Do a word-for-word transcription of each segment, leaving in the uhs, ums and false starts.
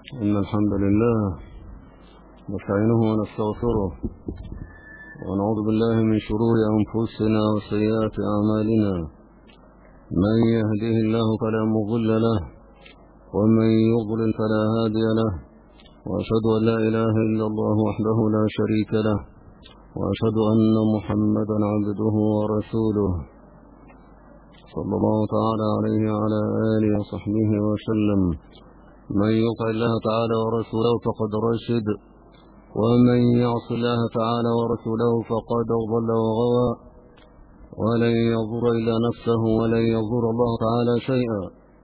إن الحمد لله نستعينه ونستغفره ونعوذ بالله من شرور أنفسنا وسيئات أعمالنا. من يهده الله فلا مضل له ومن يضلل فلا هادي له، وأشهد أن لا إله إلا الله وحده لا شريك له، وأشهد أن محمدا عبده ورسوله صلى الله تعالى عليه وعلى آله وصحبه وسلم. من يطع الله تعالى ورسوله فقد رشد، ومن يعص الله تعالى ورسوله فقد ضل وغوى، ولن يضر إلا نفسه ولن يضر الله تعالى شيئا.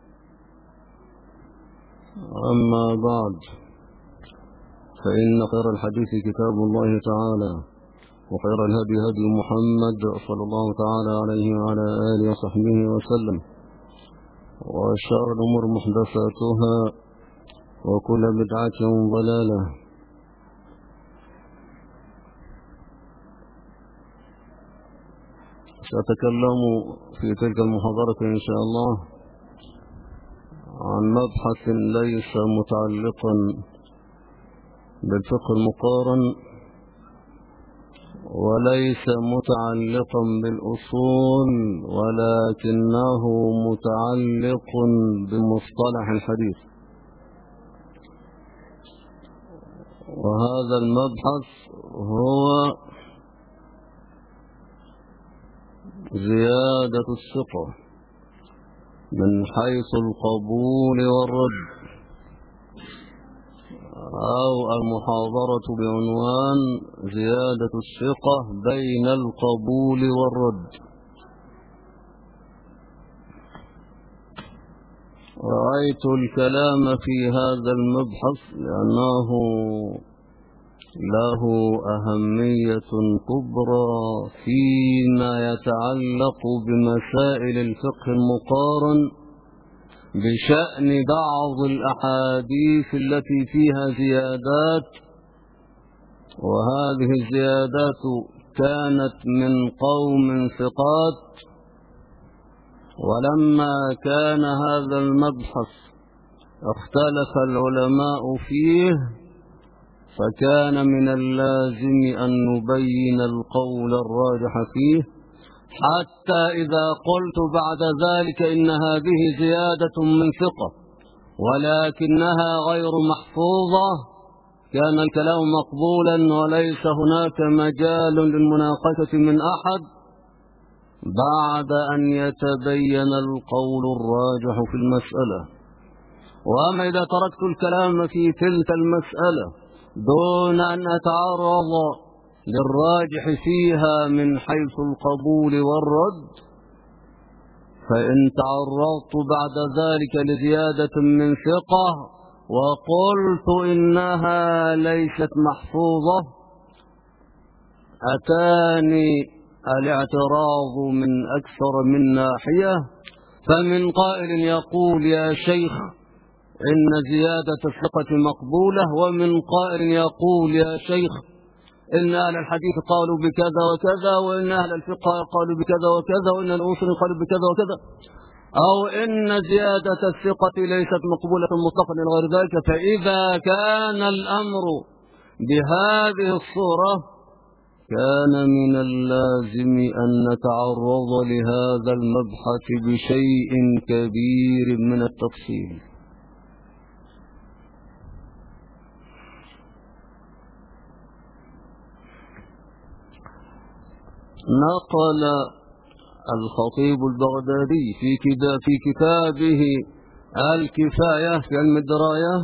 أما بعد، فإن خير الحديث كتاب الله تعالى، وخير الهدي هدي محمد صلى الله تعالى عليه وعلى آله وصحبه وسلم، وشر الأمور محدثاتها، وكل بدعة ضلالة. سأتكلم في تلك المحاضرة إن شاء الله عن مبحث ليس متعلقا بالفقه المقارن، وليس متعلقا بالأصول، ولكنه متعلق بمصطلح الحديث. وهذا المبحث هو زيادة الثقة من حيث القبول والرد، أو المحاضرة بعنوان زيادة الثقة بين القبول والرد. رأيت الكلام في هذا المبحث لأنه له أهمية كبرى فيما يتعلق بمسائل الفقه المقارن بشأن بعض الأحاديث التي فيها زيادات، وهذه الزيادات كانت من قوم ثقات. ولما كان هذا المبحث اختلف العلماء فيه، فكان من اللازم أن نبين القول الراجح فيه، حتى إذا قلت بعد ذلك إن هذه زيادة من ثقة ولكنها غير محفوظة، كان الكلام مقبولا وليس هناك مجال للمناقشة من أحد بعد أن يتبين القول الراجح في المسألة. وأما إذا تركت الكلام في تلك المسألة دون أن أتعرض للراجح فيها من حيث القبول والرد، فإن تعرضت بعد ذلك لزيادة من ثقة وقلت إنها ليست محفوظة، أتاني الاعتراض من أكثر من ناحية. فمن قائل يقول يا شيخ إن زيادة الثقة مقبولة، ومن قائل يقول يا شيخ إن أهل الحديث قالوا بكذا وكذا، وإن أهل الفقه قالوا بكذا وكذا، وإن الأصول قالوا بكذا وكذا، أو إن زيادة الثقة ليست مقبولة مطلقا إلى غير ذلك. فإذا كان الأمر بهذه الصورة كان من اللازم أن نتعرض لهذا المبحث بشيء كبير من التفصيل. نقل الخطيب البغدادي في في كتابه الكفاية في علم الدراية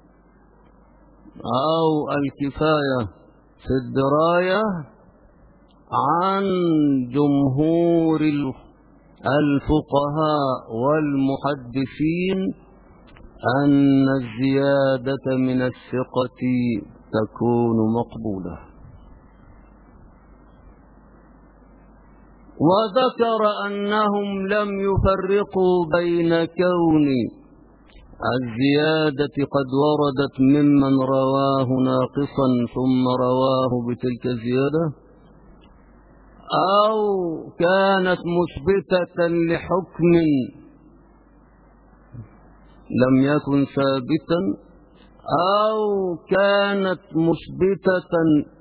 أو الكفاية في الدراية عن جمهور الفقهاء والمحدثين أن الزيادة من الثقة تكون مقبولة. وذكر أنهم لم يفرقوا بين كون الزيادة قد وردت ممن رواه ناقصا ثم رواه بتلك الزيادة، أو كانت مثبتة لحكم لم يكن ثابتا، أو كانت مثبتة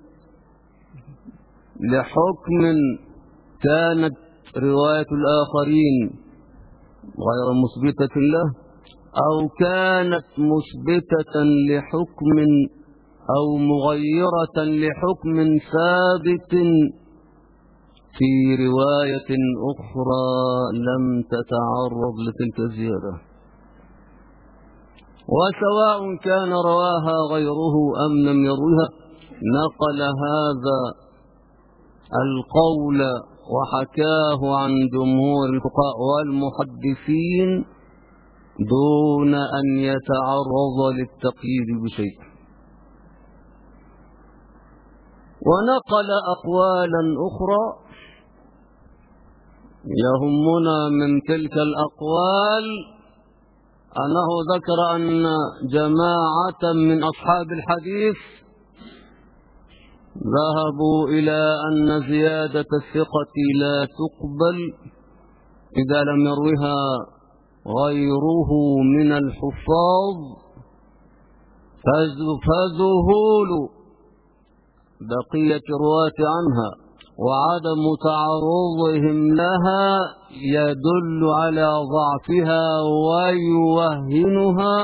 لحكم كانت رواية الآخرين غير مثبتة له، أو كانت مثبتة لحكم أو مغيرة لحكم ثابت في رواية أخرى لم تتعرض لتلك الزيادة، وسواء كان رواها غيره أم لم يروها. نقل هذا القول وحكاه عن جمهور الفقهاء والمحدثين دون أن يتعرض للتقييد بشيء. ونقل أقوالا أخرى يهمنا من تلك الأقوال أنه ذكر أن جماعة من أصحاب الحديث ذهبوا إلى أن زيادة الثقة لا تقبل إذا لم يروها غيره من الحفاظ، فذهول بقية الرواة عنها وعدم تعرضهم لها يدل على ضعفها ويوهنها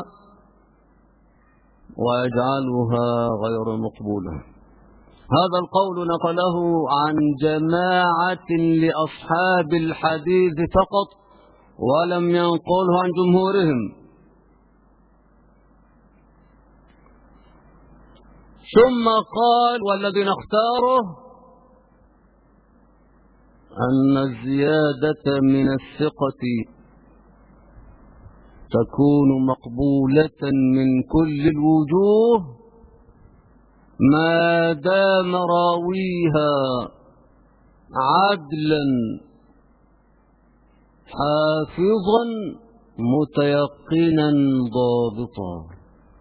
ويجعلها غير مقبولة. هذا القول نقله عن جماعة لأصحاب الحديث فقط ولم ينقله عن جمهورهم. ثم قال والذين اختاره أن الزيادة من الثقة تكون مقبولة من كل الوجوه ما دام راويها عدلا حافظا متيقنا ضابطا،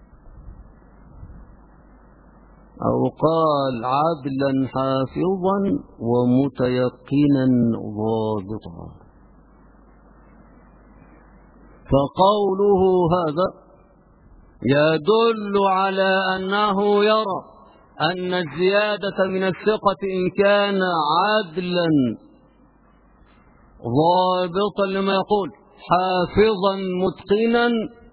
أو قال عدلا حافظا ومتيقنا ضابطا. فقوله هذا يدل على أنه يرى أن الزيادة من الثقة إن كان عدلا ضابطا لما يقول حافظا متقنا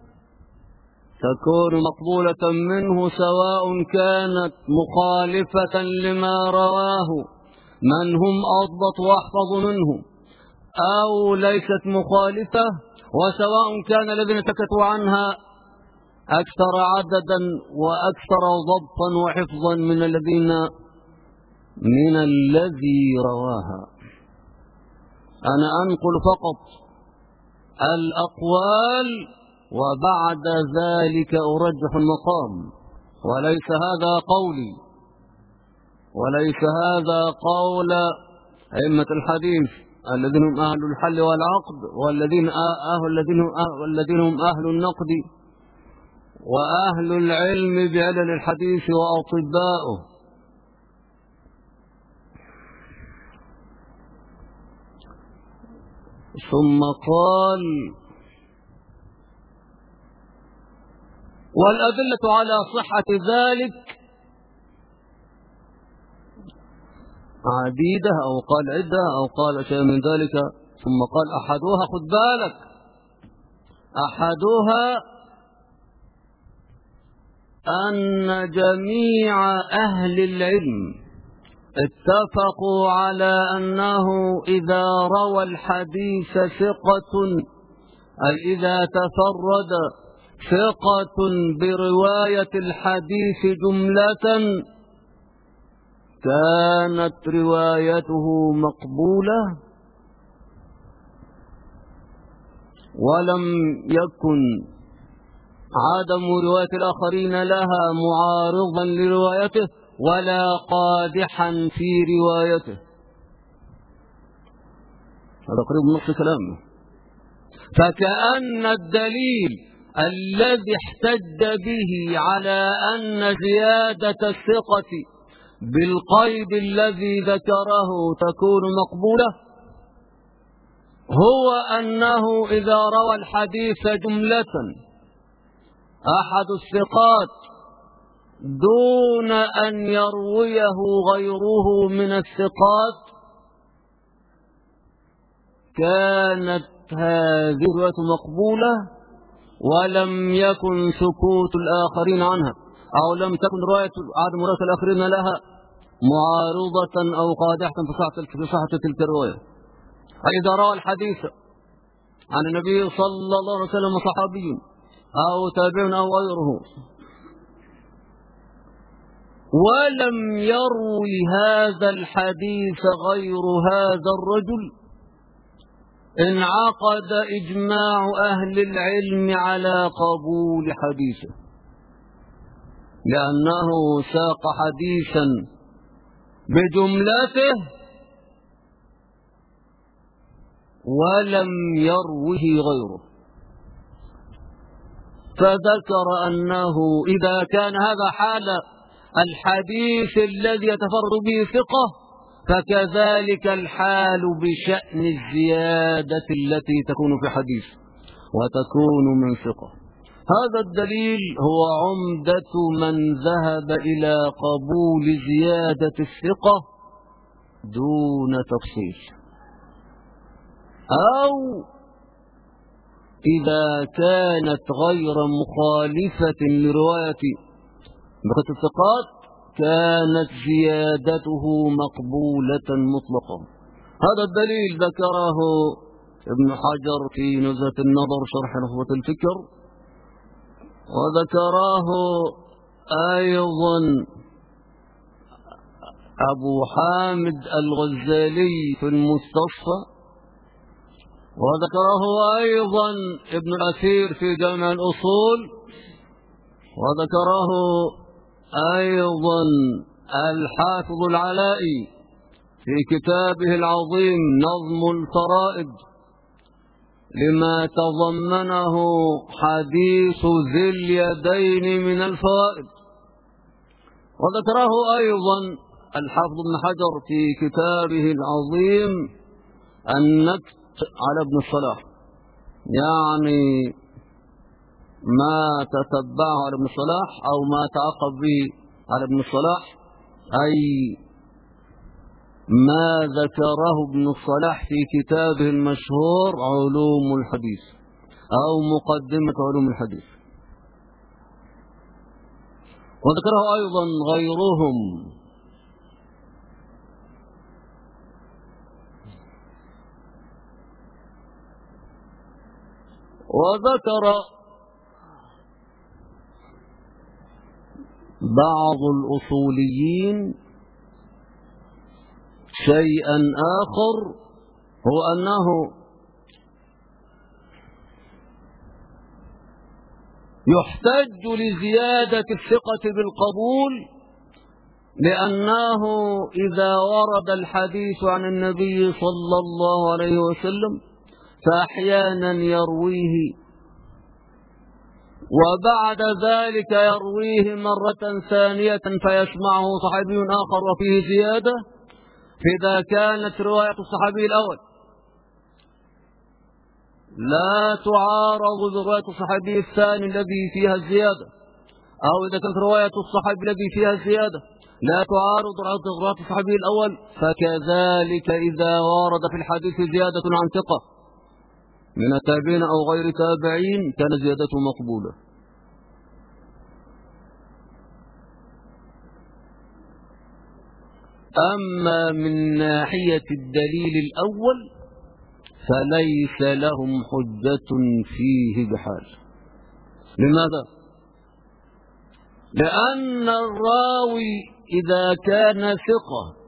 تكون مقبولة منه، سواء كانت مخالفة لما رواه من هم أضبط وأحفظ منه أو ليست مخالفة، وسواء كان الذين سكتوا عنها أكثر عددا وأكثر ضبطا وحفظا من الذين من الذي رواها. أنا أنقل فقط الأقوال وبعد ذلك أرجح المقام، وليس هذا قولي وليس هذا قول أئمة الحديث الذين هم أهل الحل والعقد والذين والذين هم أهل النقد وأهل العلم بعلل الحديث وأطباؤه. ثم قال والأدلة على صحة ذلك عديدة، أو قال عدة أو قال شيء من ذلك. ثم قال أحدها، خذ بالك، أحدها أن جميع أهل العلم اتفقوا على أنه إذا روى الحديث ثقة، أي إذا تفرد ثقة برواية الحديث جملة، كانت روايته مقبولة، ولم يكن عدم رواية الآخرين لها معارضا لروايته ولا قادحا في روايته. هذا قريب من نص كلامه. فكأن الدليل الذي احتج به على أن زيادة الثقة بالقيد الذي ذكره تكون مقبولة هو أنه إذا روى الحديث جملة أحد الثقات دون أن يرويه غيره من الثقات كانت هذه الرواية مقبولة، ولم يكن سكوت الآخرين عنها، أو لم تكن رواية عدم رواية الآخرين لها معارضة أو قادحة في صحة تلك الرواية. إذا روى الحديث عن النبي صلى الله عليه وسلم صحابي أو تابع أو غيره ولم يروي هذا الحديث غير هذا الرجل، انعقد إجماع أهل العلم على قبول حديثه، لأنه ساق حديثا بجملته ولم يروه غيره. فذكر أنه إذا كان هذا حال الحديث الذي يتفرد به ثقة، فكذلك الحال بشأن الزيادة التي تكون في حديث وتكون من ثقة. هذا الدليل هو عمدة من ذهب إلى قبول زيادة الثقة دون تفصيل، أو إذا كانت غير مخالفة لرواية بقية الثقات كانت زيادته مقبولة مطلقا. هذا الدليل ذكره ابن حجر في نزهة النظر شرح نخبة الفكر، وذكراه أيضا أبو حامد الغزالي في المستصفى، وذكره أيضا ابن الأثير في جامع الأصول، وذكره أيضا الحافظ العلائي في كتابه العظيم نظم الفرائد لما تضمنه حديث ذي اليدين من الفوائد، وذكره أيضا الحافظ ابن حجر في كتابه العظيم النكت على ابن الصلاح، يعني ما تتبعه على ابن الصلاح أو ما تعقب به على ابن الصلاح، أي ما ذكره ابن الصلاح في كتابه المشهور علوم الحديث أو مقدمة علوم الحديث. وذكره أيضا غيرهم وذكر بعض الأصوليين شيئا آخر، هو أنه يحتج لزيادة الثقة بالقبول، لأنه إذا ورد الحديث عن النبي صلى الله عليه وسلم فأحيانا يرويه وبعد ذلك يرويه مرة ثانية فيسمعه صحابي آخر وفيه زيادة، فإذا كانت رواية الصحابي الأول لا تعارض برواية الصحابي الثاني الذي فيها الزيادة، أو إذا كانت رواية الصحابي الذي فيها الزيادة لا تعارض رواية الصحابي الأول، فكذلك إذا ورد في الحديث زيادة عن ثقة من التابعين أو غير تابعين كان زيادته مقبولة. أما من ناحية الدليل الأول فليس لهم حجة فيه بحال. لماذا؟ لأن الراوي إذا كان ثقة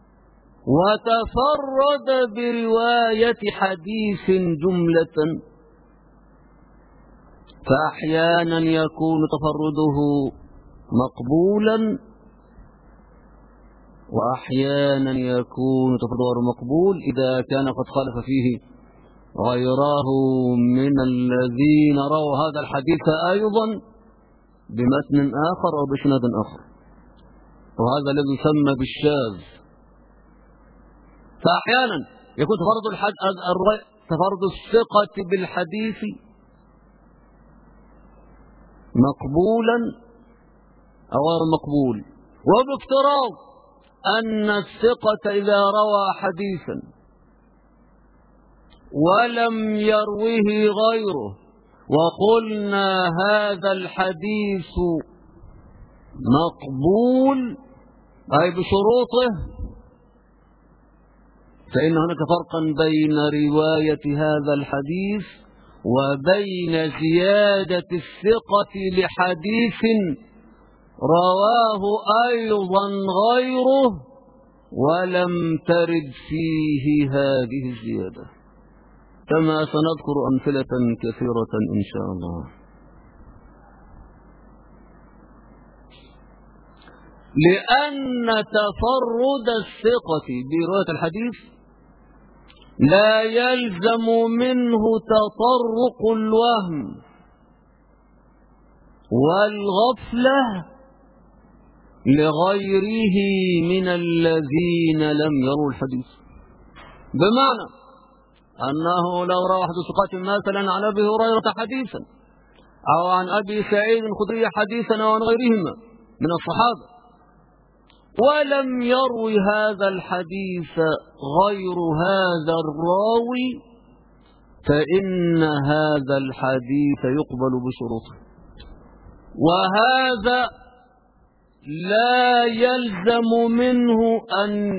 وتفرد برواية حديث جملة فأحيانا يكون تفرده مقبولا وأحيانا يكون تفرده مقبول إذا كان قد خالف فيه غيره من الذين رووا هذا الحديث أيضا بمتن آخر أو بسند آخر، وهذا الذي يسمى بالشاذ. فأحيانا يكون تفرد الحد... تفرد الثقة بالحديث مقبولا أو غير مقبول، وبافتراض أن الثقة إذا روى حديثا ولم يروه غيره وقلنا هذا الحديث مقبول أي بشروطه، فإن هناك فرقا بين رواية هذا الحديث وبين زيادة الثقة لحديث رواه أيضا غيره ولم ترد فيه هذه الزيادة، كما سنذكر أمثلة كثيرة إن شاء الله. لأن تفرد الثقة برواية الحديث لا يلزم منه تطرق الوهم والغفلة لغيره من الذين لم يروا الحديث، بمعنى أنه لو روى أحد الثقات مثلا عن أبي هريرة حديثا أو عن أبي سعيد الخدري حديثا أو عن غيرهما من الصحابة ولم يروي هذا الحديث غير هذا الراوي فإن هذا الحديث يقبل بشروطه، وهذا لا يلزم منه أن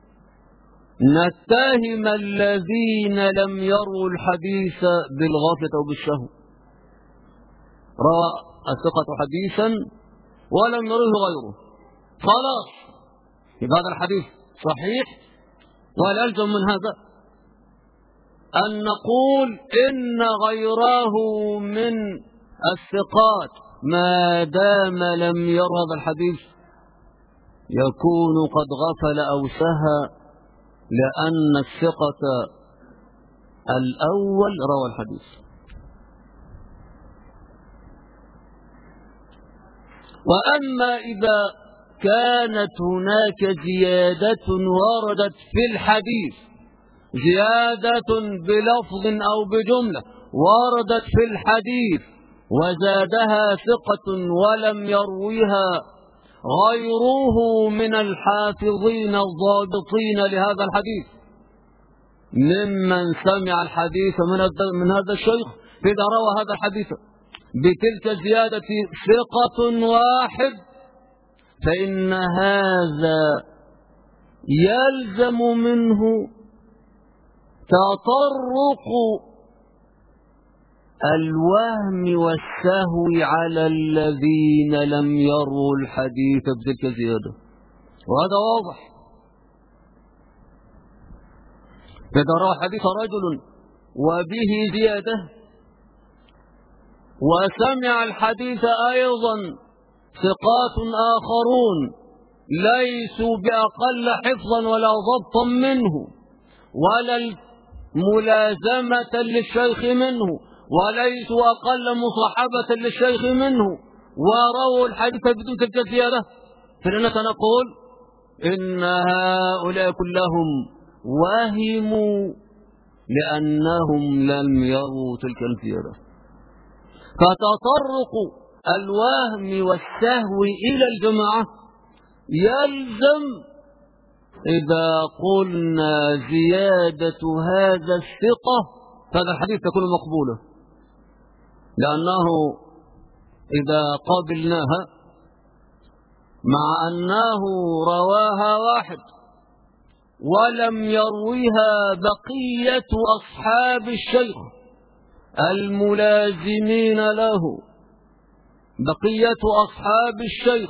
نتهم الذين لم يروا الحديث بالغفلة أو بالشهوة. روى الثقة حديثا ولم يروه غيره، خلاص يبقى هذا الحديث صحيح، ولا يلزم من هذا أن نقول إن غيره من الثقات ما دام لم ير هذا الحديث يكون قد غفل أو سهى، لأن الثقة الأول روى الحديث. وأما إذا كانت هناك زيادة وردت في الحديث، زيادة بلفظ أو بجملة وردت في الحديث وزادها ثقة ولم يرويها غيره من الحافظين الضابطين لهذا الحديث ممن سمع الحديث من هذا الشيخ، إذا روى هذا الحديث بتلك الزيادة ثقة واحد فإن هذا يلزم منه تطرق الوهم والسهو على الذين لم يروا الحديث بتلك الزيادة، وهذا واضح. إذا روى حديث رجل وبه زيادة وسمع الحديث أيضا ثقات آخرون ليسوا بأقل حفظا ولا ضبطا منه ولا ملازمة للشيخ منه وليسوا أقل مصاحبة للشيخ منه ورووا الحديث بدون تلك الزيادة، فإننا سنقول إن هؤلاء كلهم وهموا لأنهم لم يروا تلك الزيادة. فتطرق الوهم والسهو إلى الجماعة يلزم إذا قلنا زيادة هذا الثقة فهذا الحديث تكون مقبولة، لأنه إذا قبلناها مع أنه رواها واحد ولم يرويها بقية أصحاب الشيخ الملازمين له، بقية أصحاب الشيخ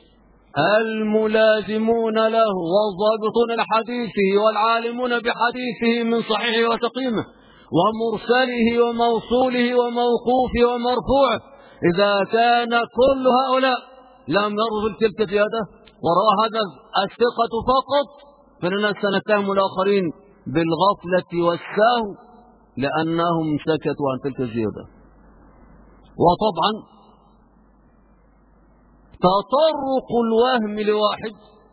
الملازمون له والضابطون لحديثه والعالمون بحديثه من صحيحه وسقيمه ومرسله وموصوله وموقوفه ومرفوعه، إذا كان كل هؤلاء لم يروا تلك الزيادة وروى هذا الثقة فقط فإننا سنتهم الآخرين بالغفلة والسهو لأنهم سكتوا عن تلك الزيادة. وطبعا تطرق الوهم لواحد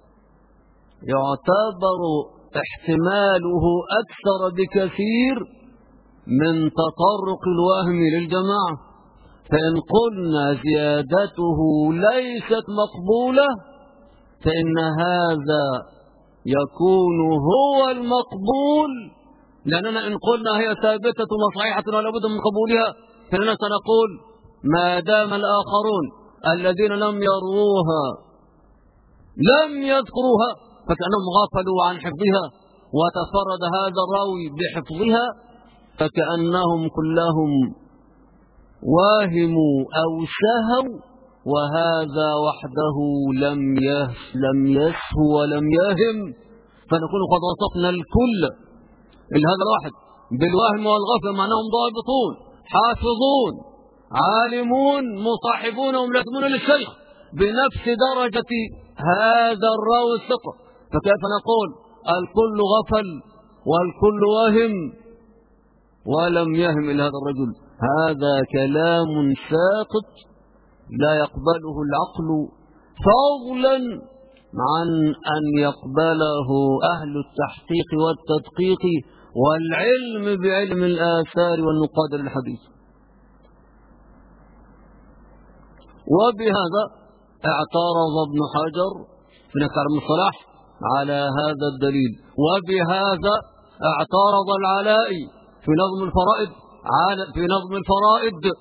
يعتبر احتماله أكثر بكثير من تطرق الوهم للجماعة، فإن قلنا زيادته ليست مقبولة فإن هذا يكون هو المقبول، لأننا إن قلنا هي ثابتة وصحيحة ولا بد من قبولها فإننا سنقول ما دام الآخرون الذين لم يروها لم يذكروها فكأنهم غفلوا عن حفظها، وتفرد هذا الراوي بحفظها فكأنهم كلهم واهموا أو سهوا، وهذا وحده لم يهس لم يسهو ولم يهم، فنكون قد وصفنا الكل لهذا الواحد بالوهم والغفلة، معناهم ضابطون حافظون عالمون مصاحبون وملازمون للشيخ بنفس درجة هذا الراوي الثقة، فكيف نقول الكل غفل والكل وهم ولم يهم إلى هذا الرجل؟ هذا كلام ساقط لا يقبله العقل، فضلا عن أن يقبله أهل التحقيق والتدقيق والعلم بعلم الآثار والنقاد للحديث. وبهذا اعترض ابن حجر في نكر المصطلح على هذا الدليل، وبهذا اعترض العلائي في نظم الفرائد على في نظم الفرائد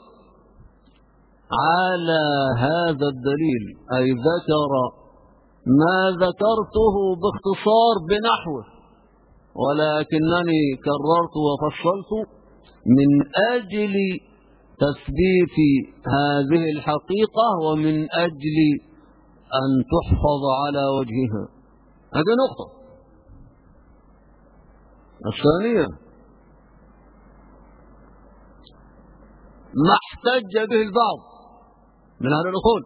على هذا الدليل، أي ذكر ما ذكرته باختصار بنحوه، ولكنني كررت وفصلت من أجل تثبيت هذه الحقيقة ومن أجل أن تحفظ على وجهها. هذه نقطة. الثانية ما احتج به البعض من أهل الأصول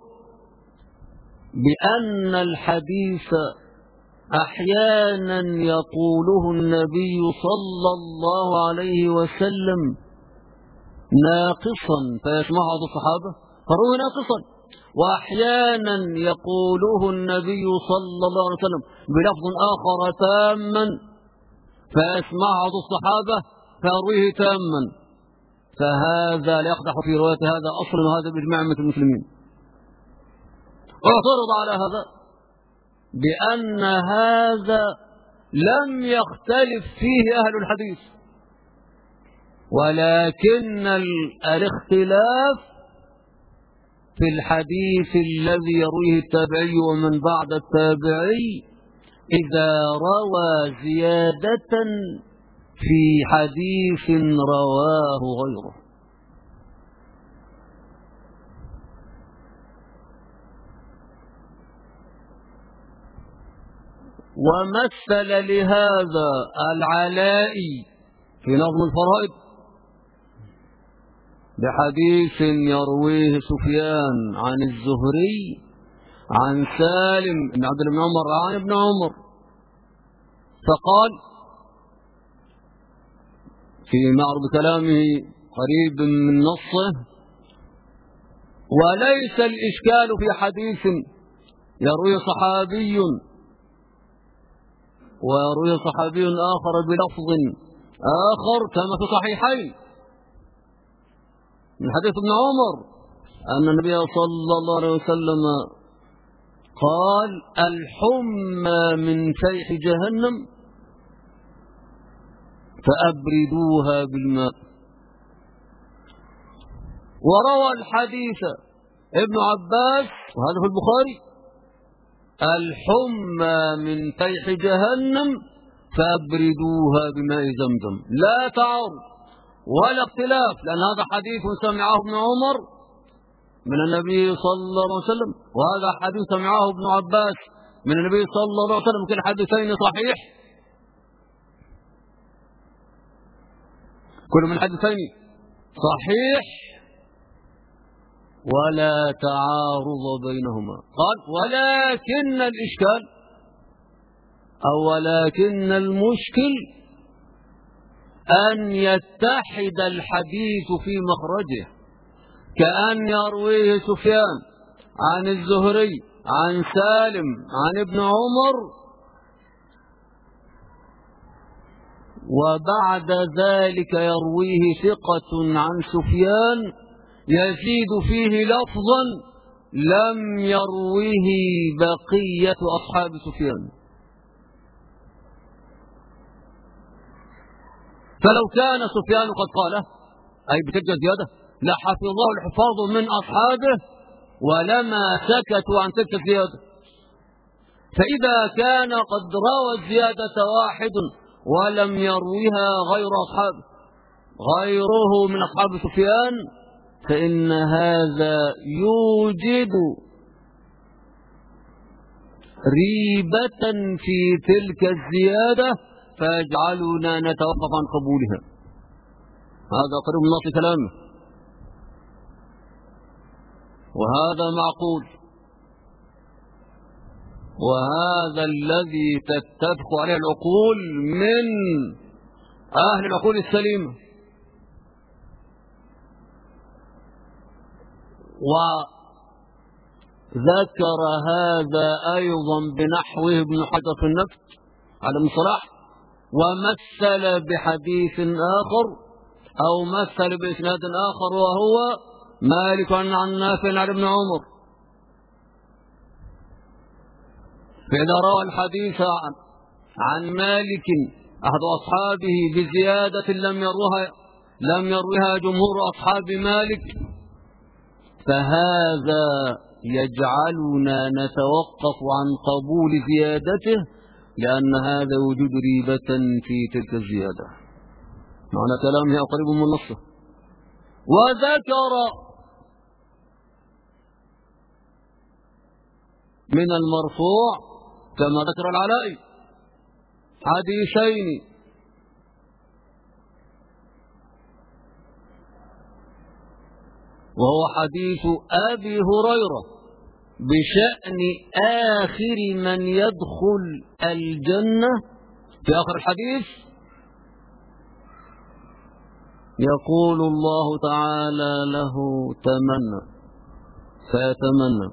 بأن الحديث أحيانا يقوله النبي صلى الله عليه وسلم ناقصا فيسمعه بعض الصحابة فروه ناقصا، وأحيانا يقوله النبي صلى الله عليه وسلم بلفظ آخر تاما فيسمعه بعض الصحابة فيرويه تاما، فهذا لا يقدح في رواية هذا أصل، وهذا بإجماع المسلمين. اعترض على هذا بأن هذا لم يختلف فيه أهل الحديث، ولكن الاختلاف في الحديث الذي يرويه التابعي ومن بعد التابعي إذا روى زيادة في حديث رواه غيره. ومثل لهذا العلائي في نظم الفرائد بحديث يرويه سفيان عن الزهري عن سالم بن عبد الله بن عمر عن ابن عمر، فقال في معرض كلامه قريب من نصه: وليس الإشكال في حديث يروي صحابي ويروي صحابي آخر بلفظ آخر كما في صحيحين من حديث ابن عمر أن النبي صلى الله عليه وسلم قال: الحمى من فيح جهنم فأبردوها بالماء. وروى الحديث ابن عباس وهذا في البخاري: الحمى من فيح جهنم فأبردوها بماء زمزم. لا تعارض ولا اختلاف، لأن هذا حديث سمعه ابن عمر من النبي صلى الله عليه وسلم، وهذا حديث سمعه ابن عباس من النبي صلى الله عليه وسلم، كل حديثين صحيح، كل من حديثين صحيح ولا تعارض بينهما. قال: ولكن الإشكال أو ولكن المشكل أن يتحد الحديث في مخرجه، كأن يرويه سفيان عن الزهري عن سالم عن ابن عمر، وبعد ذلك يرويه ثقة عن سفيان يزيد فيه لفظا لم يروه بقية أصحاب سفيان. فلو كان سفيان قد قاله أي بتلك زيادة لحفظه الحفاظ من أصحابه ولما سكتوا عن تلك الزيادة. فإذا كان قد روى الزيادة واحد ولم يرويها غير أصحابه غيره من أصحاب سفيان فإن هذا يوجد ريبة في تلك الزيادة فيجعلنا نتوقف عن قبولها. هذا قريب من نص كلامه، وهذا معقول، وهذا الذي تتفق عليه العقول من أهل العقول السليمة. وذكر هذا أيضا بنحوه ابن حجر في النفس على ابن صلاح، ومثل بحديث آخر أو مثل بإسناد آخر وهو مالك عن نافع عن ابن عمر. فإذا روى الحديث عن, عن مالك أحد أصحابه بزيادة لم يروها لم يروها جمهور أصحاب مالك فهذا يجعلنا نتوقف عن قبول زيادته لأن هذا وجود ريبة في تلك الزيادة. معنى كلامه قريب من نصه. وذكر من المرفوع كما ذكر العلائي حديثين وهو حديث أبي هريرة بشأن آخر من يدخل الجنة. في آخر الحديث يقول الله تعالى له تمنى فيتمنى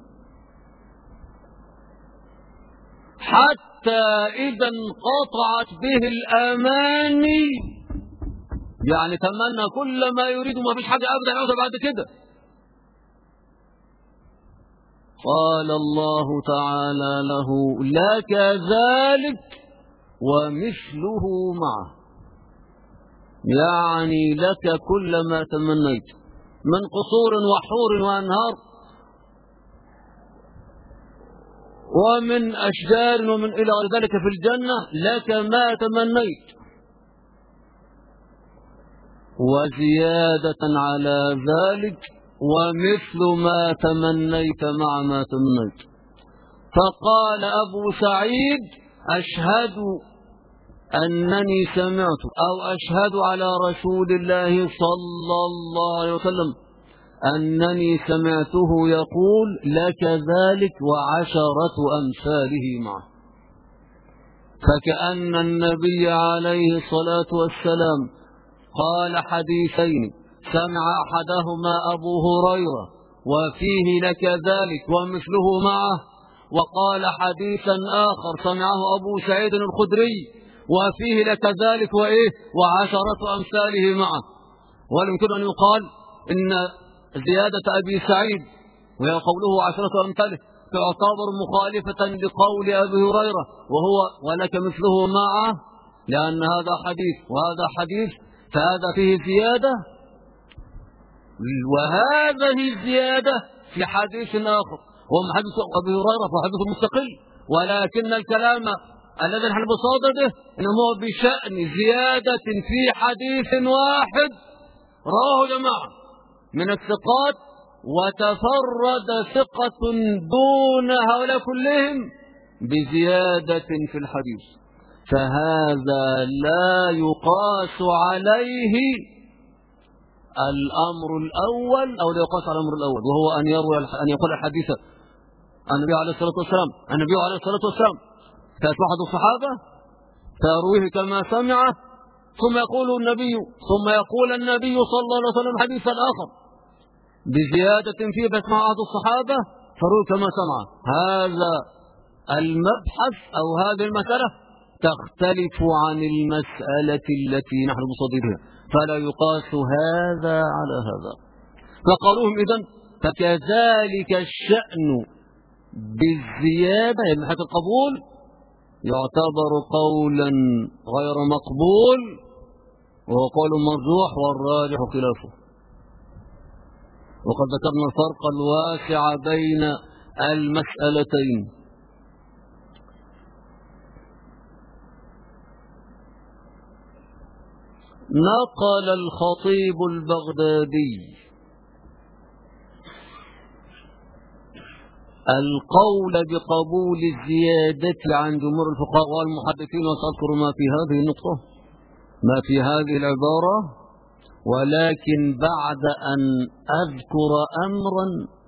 حتى إذا انقطعت به الآماني، يعني تمنى كل ما يريد وما فيش حاجة أبدا يعود بعد كده. قال الله تعالى له لك ذلك ومثله معه، يعني لك كل ما تمنيت من قصور وحور وأنهار ومن أشجار ومن إلى غير ذلك في الجنة، لك ما تمنيت وزيادة على ذلك ومثل ما تمنيت مع ما تمنيت. فقال أبو سعيد أشهد أنني سمعت أو أشهد على رسول الله صلى الله عليه وسلم أنني سمعته يقول لك ذلك وعشرة أمثاله معه. فكأن النبي عليه الصلاة والسلام قال حديثين سمع أحدهما أبو هريرة وفيه لك ذلك ومثله معه، وقال حديثا آخر سمعه أبو سعيد الخدري وفيه لك ذلك وإيه وعشرة أمثاله معه. ويمكن أن يقال إن زيادة أبي سعيد وهي قوله عشرة أمثاله تعتبر مخالفة لقول أبي هريرة وهو ولك مثله معه، لأن هذا حديث وهذا حديث فهذا فيه زيادة وهذه الزيادة في حديث آخر وهو حديث أبي هريرة فهو حديث مستقل، ولكن الكلام الذي نحن بصدده إنه بشأن زيادة في حديث واحد رواه جماعة من الثقات وتفرد ثقة دون هؤلاء كلهم بزيادة في الحديث، فهذا لا يقاس عليه الأمر الأول أو لا يقاس على الأمر الأول وهو أن يروي أن يقول الحديث النبي عليه الصلاة والسلام النبي عليه الصلاة والسلام فيأتي أحد الصحابة فيرويه كما سمعه ثم يقول النبي ثم يقول النبي صلى الله عليه وسلم حديثا آخر بزيادة فيه فيسمع أحد الصحابة فيرويه كما سمعه. هذا المبحث أو هذه المسألة تختلف عن المسألة التي نحن بصددها، فلا يقاس هذا على هذا. فقالوهم إذن فكذلك الشأن بالزيادة من حيث القبول يعتبر قولا غير مقبول، وهو قول مرجوح والراجح خلافه. وقد ذكرنا الفرق الواسع بين المسألتين. نقل الخطيب البغدادي القول بقبول الزيادة عن جمهور الفقهاء والمحدثين، وسأذكر ما في هذه النقطة ما في هذه العبارة، ولكن بعد أن أذكر أمرا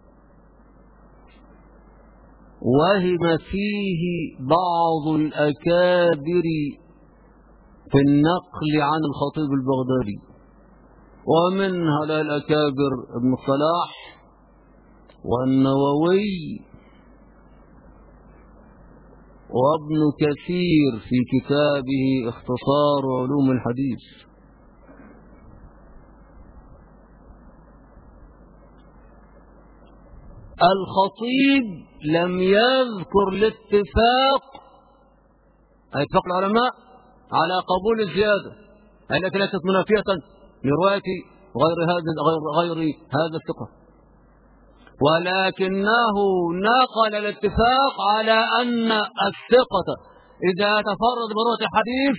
وهم فيه بعض الأكابر في النقل عن الخطيب البغدادي، ومن هؤلاء الأكابر ابن الصلاح والنووي وابن كثير في كتابه اختصار علوم الحديث. الخطيب لم يذكر الاتفاق اتفاق العلماء على قبول الزيادة التي ليست منافية لرواية غير هذا غير, غير هذا الثقة، ولكنه نقل الاتفاق على أن الثقة إذا تفرد برواية الحديث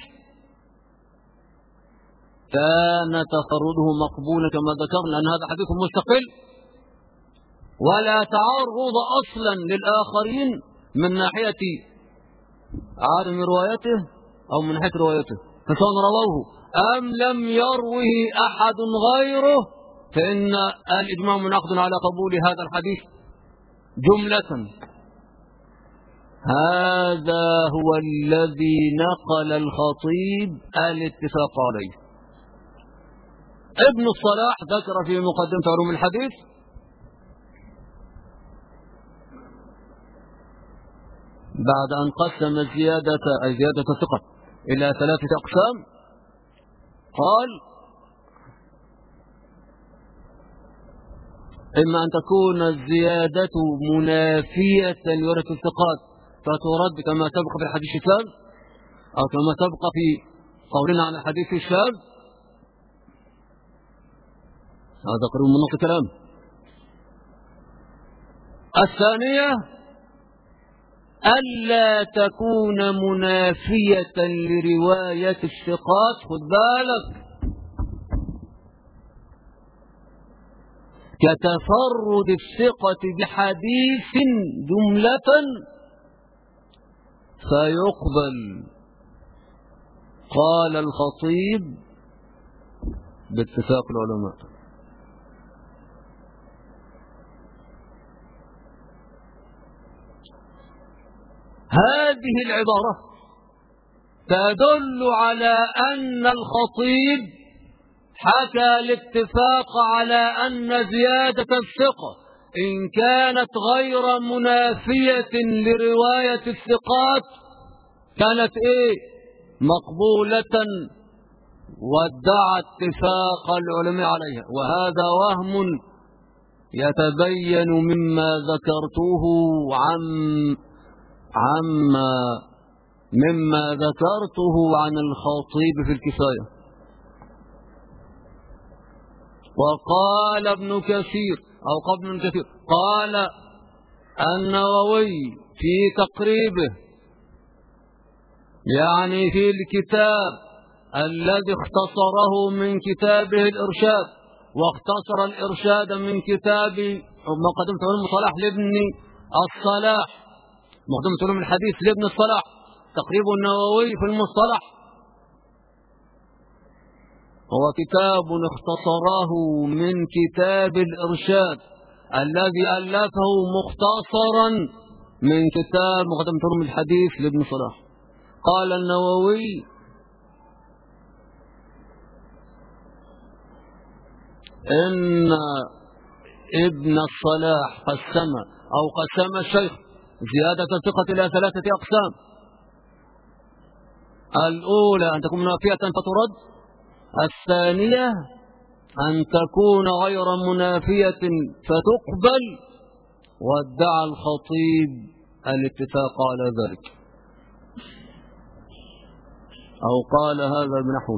كان تفرده مقبولا كما ذكرنا أن هذا حديث مستقل ولا تعرض أصلا للآخرين من ناحية عدم روايته أو من ناحية روايته، فسواء رووه أم لم يروه أحد غيره فإن الإجماع منعقد على قبول هذا الحديث جملة. هذا هو الذي نقل الخطيب الاتفاق عليه. ابن الصلاح ذكر في مقدمة علوم الحديث بعد أن قسم زيادة أي زيادة الثقة إلى ثلاثة أقسام قال: إما أن تكون الزيادة منافية لورثة الثقات فترد كما سبق في الحديث الشاذ، أو كما سبق في قولنا عن الحديث الشاذ، هذا قريب من نص الكلام. الثانية ألا تكون منافية لرواية الثقات، خذ بالك، كتفرد الثقة بحديث جملة فيقبل. قال الخطيب باتفاق العلماء. هذه العبارة تدل على أن الخطيب حكى الاتفاق على أن زيادة الثقة إن كانت غير منافية لرواية الثقات كانت إيه؟ مقبولة، وادعى اتفاق العلماء عليها، وهذا وهم يتبين مما ذكرته عن عما مما ذكرته عن الخطيب في الكفاية. وقال ابن كثير أو قبل ابن كثير قال النووي في تقريبه، يعني في الكتاب الذي اختصره من كتابه الإرشاد، واختصر الإرشاد من كتاب مقدمة علوم الصلاح لابن الصلاح، مقدمة علوم الحديث لابن الصلاح، تقريب النووي في المصطلح، هو كتاب اختصره من كتاب الإرشاد الذي ألفه مختصرا من كتاب مقدمة علوم الحديث لابن الصلاح. قال النووي: إن ابن الصلاح قسم أو قسم الشيخ زيادة الثقة إلى ثلاثة أقسام: الأولى أن تكون منافية فترد، الثانية أن تكون غير منافية فتقبل، وادعى الخطيب الاتفاق على ذلك، أو قال هذا بنحوه،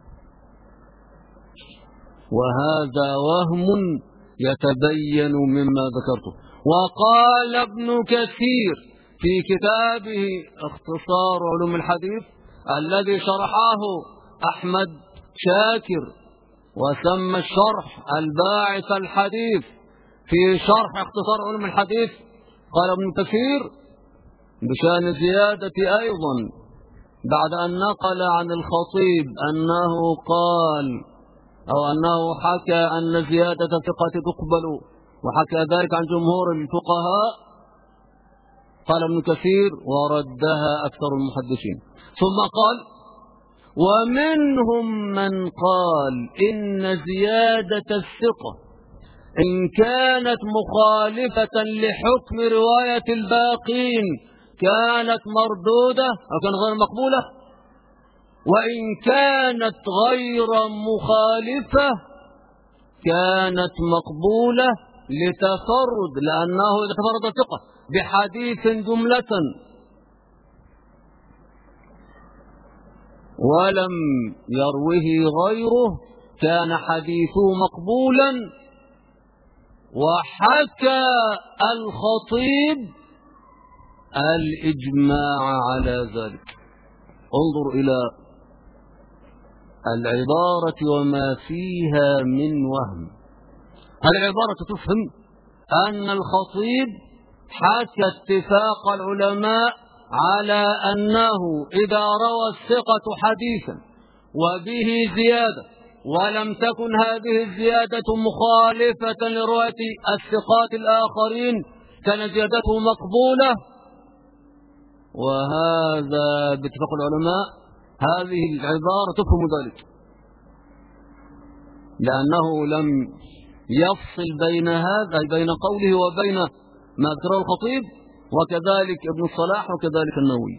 وهذا وهم يتبين مما ذكرته. وقال ابن كثير في كتابه اختصار علوم الحديث الذي شرحه أحمد شاكر وسمى الشرح الباعث الحديث في شرح اختصار علوم الحديث، قال ابن كثير بشأن زيادة أيضا بعد أن نقل عن الخطيب أنه قال أو أنه حكى أن زيادة ثقة تقبل، وحكى ذلك عن جمهور الفقهاء، قال ابن كثير وردها أكثر المحدثين. ثم قال ومنهم من قال إن زيادة الثقة إن كانت مخالفة لحكم رواية الباقين كانت مردودة أو كان غير مقبولة، وإن كانت غير مخالفة كانت مقبولة لتفرد، لأنه إذا تفرد الثقة بحديث جملة ولم يروه غيره كان حديثه مقبولا. وحكى الخطيب الإجماع على ذلك. انظر إلى العبارة وما فيها من وهم. العبارة تفهم أن الخطيب حكى اتفاق العلماء على أنه إذا روى الثقة حديثا وبه زيادة ولم تكن هذه الزيادة مخالفة لرواية الثقات الآخرين كان زيادته مقبولة. وهذا باتفاق العلماء هذه العبارة تفهم ذلك، لأنه لم يفصل بين هذا بين قوله وبين ما ذكره الخطيب وكذلك ابن الصلاح وكذلك النووي.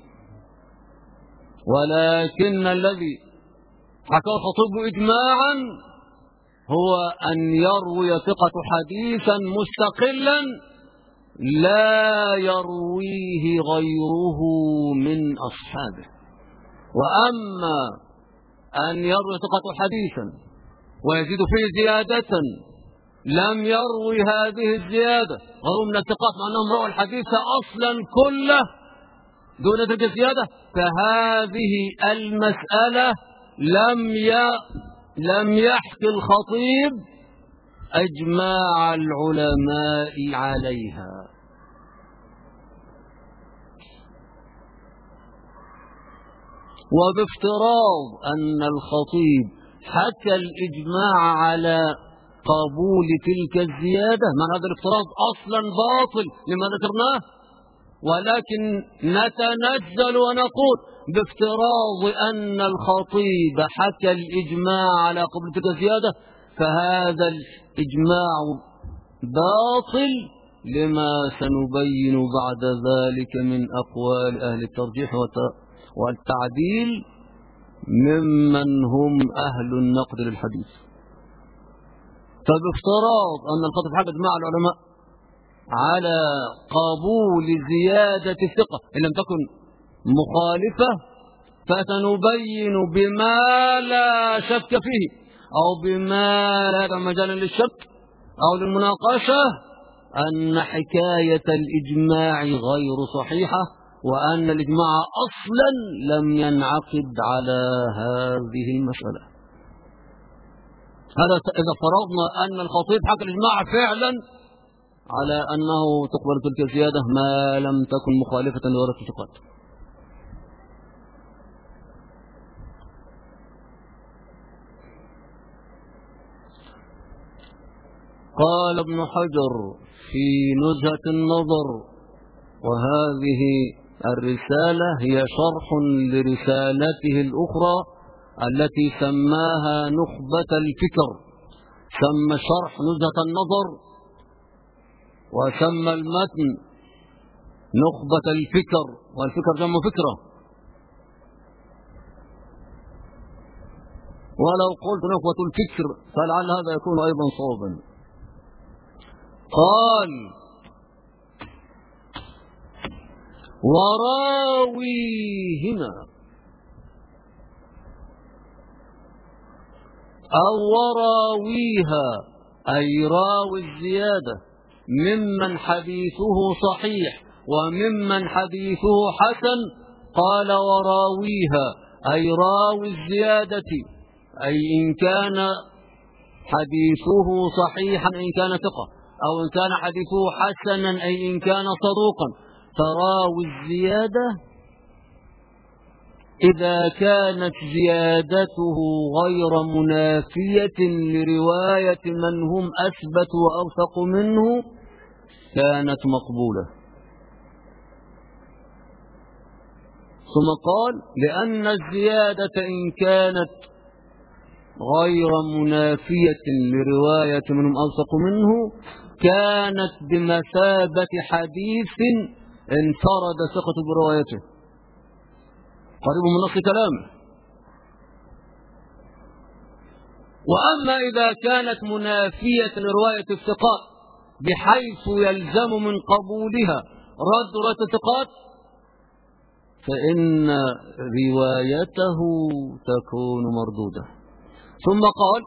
ولكن الذي حكى الخطيب إجماعا هو أن يروي ثقة حديثا مستقلا لا يرويه غيره من أصحابه. وأما أن يروي ثقة حديثا ويزيد فيه زيادة لم يروي هذه الزيادة غير من الثقات مع أنهم رووا الحديث أصلا كله دون تلك الزيادة، فهذه المسألة لم لم يحكي الخطيب إجماع العلماء عليها. وبافتراض أن الخطيب حكى الإجماع على قبول تلك الزيادة، من هذا الافتراض أصلا باطل لما ذكرناه، ولكن نتنزل ونقول بافتراض أن الخطيب حكى الإجماع على قبول تلك الزيادة فهذا الإجماع باطل لما سنبين بعد ذلك من أقوال أهل الترجيح والتعديل ممن هم أهل النقد للحديث. فبافتراض أن الخطيب حكى إجماع العلماء على قبول زيادة الثقة إن لم تكن مخالفة، فسنبين بما لا شك فيه أو بما لا مجال للشك أو للمناقشة أن حكاية الإجماع غير صحيحة، وأن الإجماع أصلا لم ينعقد على هذه المسألة. هذا إذا فرضنا أن الخطيب حكى الإجماع فعلا على أنه تقبل تلك الزيادة ما لم تكن مخالفة لورثة الثقات. قال ابن حجر في نزهة النظر، وهذه الرسالة هي شرح لرسالته الأخرى التي سماها نخبة الفكر، سمى شرح نزهة النظر وسمى المتن نخبة الفكر، والفكر جمع فكرة. ولو قلت نخوة الفكر فلعل هذا يكون أيضا صوابا. قال وراويهما أو وراويها أي راوي الزيادة ممن حديثه صحيح وممن حديثه حسن. قال وراويها أي راوي الزيادة أي إن كان حديثه صحيحا إن كان ثقة، أو إن كان حديثه حسنا أي إن كان صدوقا. فراوي الزيادة إذا كانت زيادته غير منافية لرواية من هم أثبت وأوثق منه كانت مقبولة. ثم قال لأن الزيادة إن كانت غير منافية لرواية من هم أوثق منه كانت بمثابة حديث انفرد ثقة بروايته، قريب من نص كلامه. وأما إذا كانت منافية لرواية الثقات بحيث يلزم من قبولها رد رواية الثقات فإن روايته تكون مردودة. ثم قال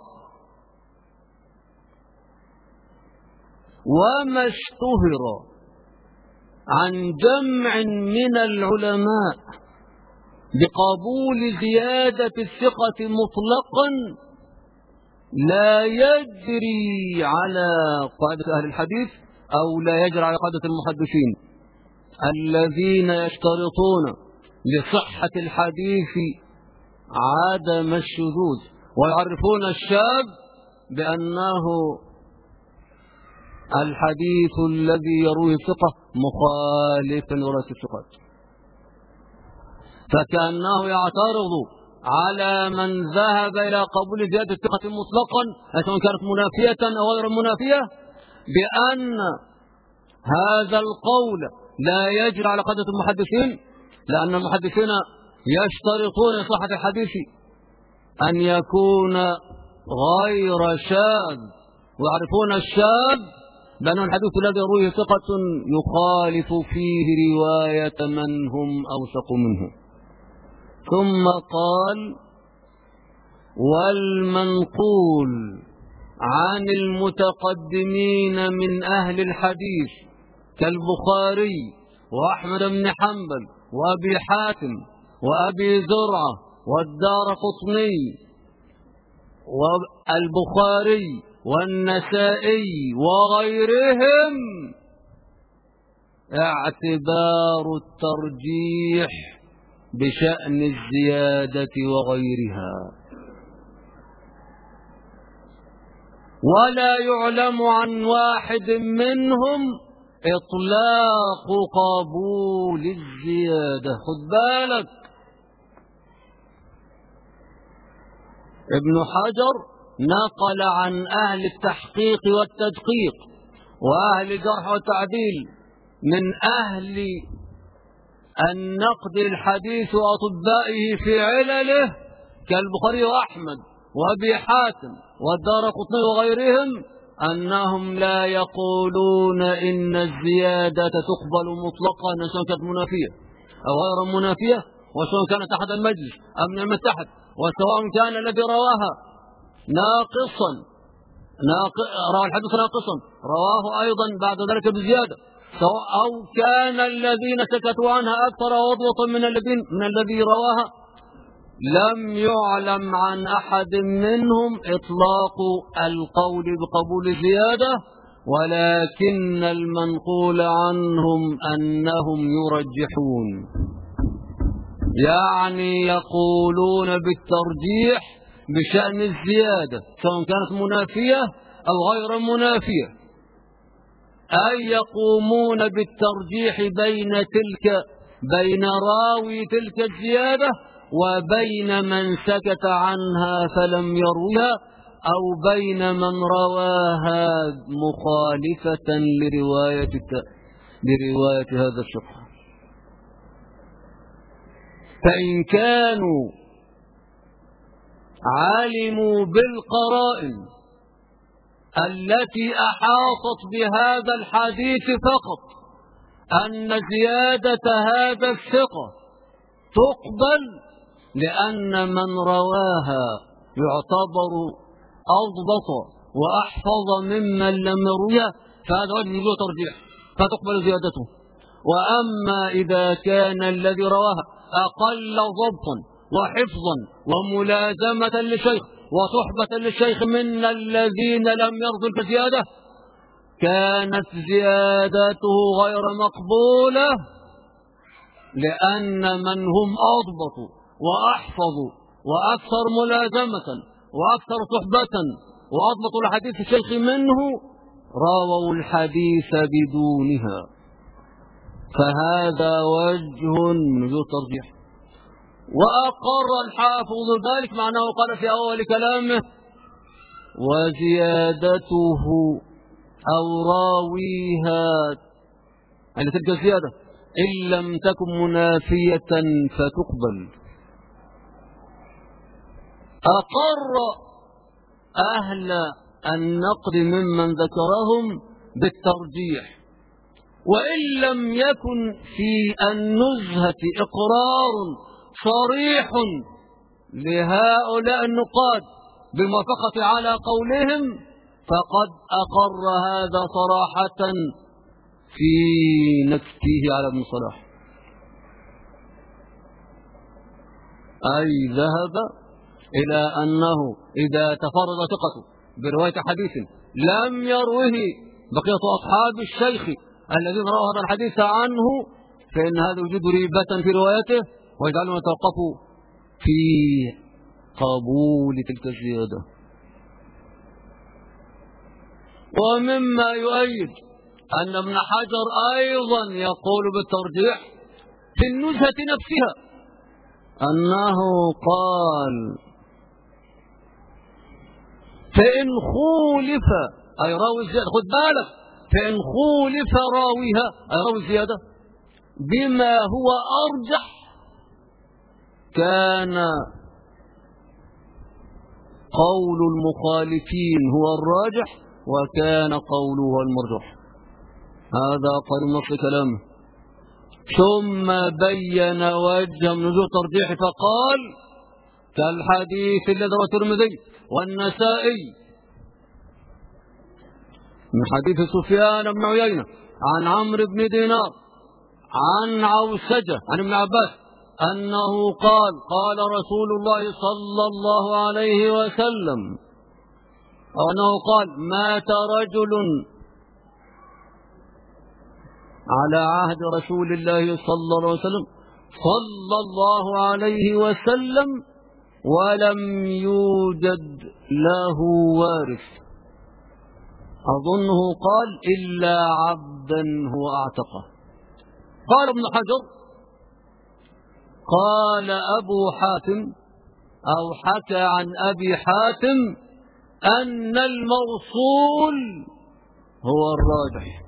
وما اشتهر عن جمع من العلماء بقبول زيادة الثقة مطلقا لا يجري على قاعدة أهل الحديث أو لا يجري على قاعدة المحدثين الذين يشترطون لصحة الحديث عدم الشذوذ ويعرفون الشاذ بأنه الحديث الذي يرويه الثقة مخالف لرواية الثقات، فكأنه يعترض على من ذهب إلى قبول زيادة الثقة مطلقا سواء كانت منافية أو غير منافية بأن هذا القول لا يجري على قاعدة المحدثين، لأن المحدثين يشترطون لصحة الحديث أن يكون غير شاذ، ويعرفون الشاذ بأن الحديث الذي يرويه ثقة يخالف فيه رواية من هم أوثق منه. ثم قال والمنقول عن المتقدمين من أهل الحديث كالبخاري وأحمد بن حنبل وأبي حاتم وأبي زرعة والدارقطني والبخاري والنسائي وغيرهم اعتبار الترجيح بشأن الزيادة وغيرها، ولا يعلم عن واحد منهم إطلاق قبول الزيادة. خد بالك ابن حجر نقل عن أهل التحقيق والتدقيق وأهل الجرح والتعديل من أهل النقد الحديث وأطبائه في علله كالبخاري وأحمد وأبي حاتم والدارقطني وغيرهم أنهم لا يقولون إن الزيادة تقبل مطلقا سواء كانت منافية أو غير منافية، وسواء كانت أحد المجلس أم لم تحت، وسواء كان الذي رواها ناقصا ناق... روى الحديث ناقصا رواه أيضا بعد ذلك بزيادة، أو كان الذين سكتوا عنها أكثر وضوطا من الذين من الذي رواها. لم يعلم عن أحد منهم إطلاق القول بقبول زيادة، ولكن المنقول عنهم أنهم يرجحون، يعني يقولون بالترجيح بشأن الزيادة سواء كانت منافية أو غير منافية، أي يقومون بالترجيح بين تلك بين راوي تلك الزيادة وبين من سكت عنها فلم يروها، أو بين من رواها مخالفة لرواية لرواية هذا الشخص. فإن كانوا علموا بالقرائن التي أحاطت بهذا الحديث فقط أن زيادة هذا الثقة تقبل، لأن من رواها يعتبر أضبط وأحفظ ممن لم يرويها، فهذا وجه وجوه ترجيح فتقبل زيادته. وأما إذا كان الذي رواها أقل ضبطا وحفظا وملازمة للشيخ وصحبة للشيخ من الذين لم يرضوا الزيادة، كانت زيادته غير مقبولة، لأن من هم أضبطوا وأحفظوا وأكثر ملازمة وأكثر صحبة وأضبطوا الحديث الشيخ منه رووا الحديث بدونها. فهذا وجه من وجوه الترجيح. وأقر الحافظ ذلك، معناه قال في أول كلامه: وزيادته أو راويها، يعني تلك الزيادة إن لم تكن منافية فتقبل. أقر أهل النقد ممن ذكرهم بالترجيح، وإن لم يكن في النزهة إقرار صريح لهؤلاء النقاد بالموافقة على قولهم، فقد أقر هذا صراحة في نكته على ابن صلاح، أي ذهب إلى أنه إذا تفرد ثقته برواية حديث لم يروه بقية أصحاب الشيخ الذين رووا هذا الحديث عنه، فإن هذا يوجد ريبة في روايته ويجعلهم يتوقفوا في قبول تلك الزيادة. ومما يؤيد أن ابن حجر أيضا يقول بالترجيح في النزهة نفسها، أنه قال: فإن خولف أي راوي الزيادة، خذ بالك، فإن خولف راويها أي راوي الزيادة بما هو أرجح كان قول المخالفين هو الراجح وكان قوله هو المرجح. هذا قال نص كلامه. ثم بين وجه من وجوه الترجيح فقال: كالحديث الذي رواه الترمذي والنسائي من حديث سفيان بن عيينة عن عمرو بن دينار عن عوسجة عن ابن عباس أنه قال: قال رسول الله صلى الله عليه وسلم، أو أنه قال: مات رجل على عهد رسول الله صلى الله عليه وسلم صلى الله عليه وسلم ولم يوجد له وارث، أظنه قال: إلا عبدا هو أعتقه. قال ابن حجر: قال أبو حاتم أو حكى عن أبي حاتم أن الموصول هو الراجح.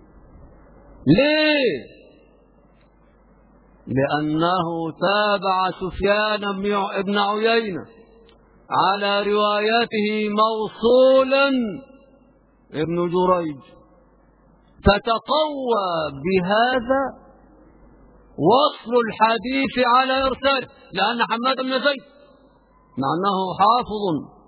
ليه؟ لأنه تابع سفيان بن عيينة على رواياته موصولا ابن جريج، فتقوى بهذا وصل الحديث على إرساله، لأن حماد بن زيد مع أنه حافظ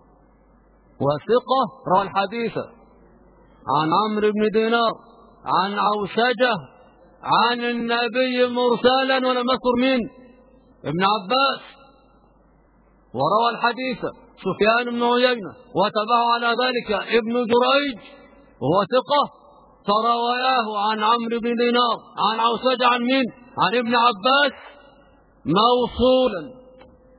وثقة روى الحديث عن عمرو بن دينار عن عوسجة عن النبي مرسلا ولم يذكر مين؟ ابن عباس، وروى الحديث سفيان بن عيينة وتبعه على ذلك ابن جريج وهو ثقة، فرواياه عن عمرو بن دينار عن عوسجة عن مين؟ عن ابن عباس موصولا،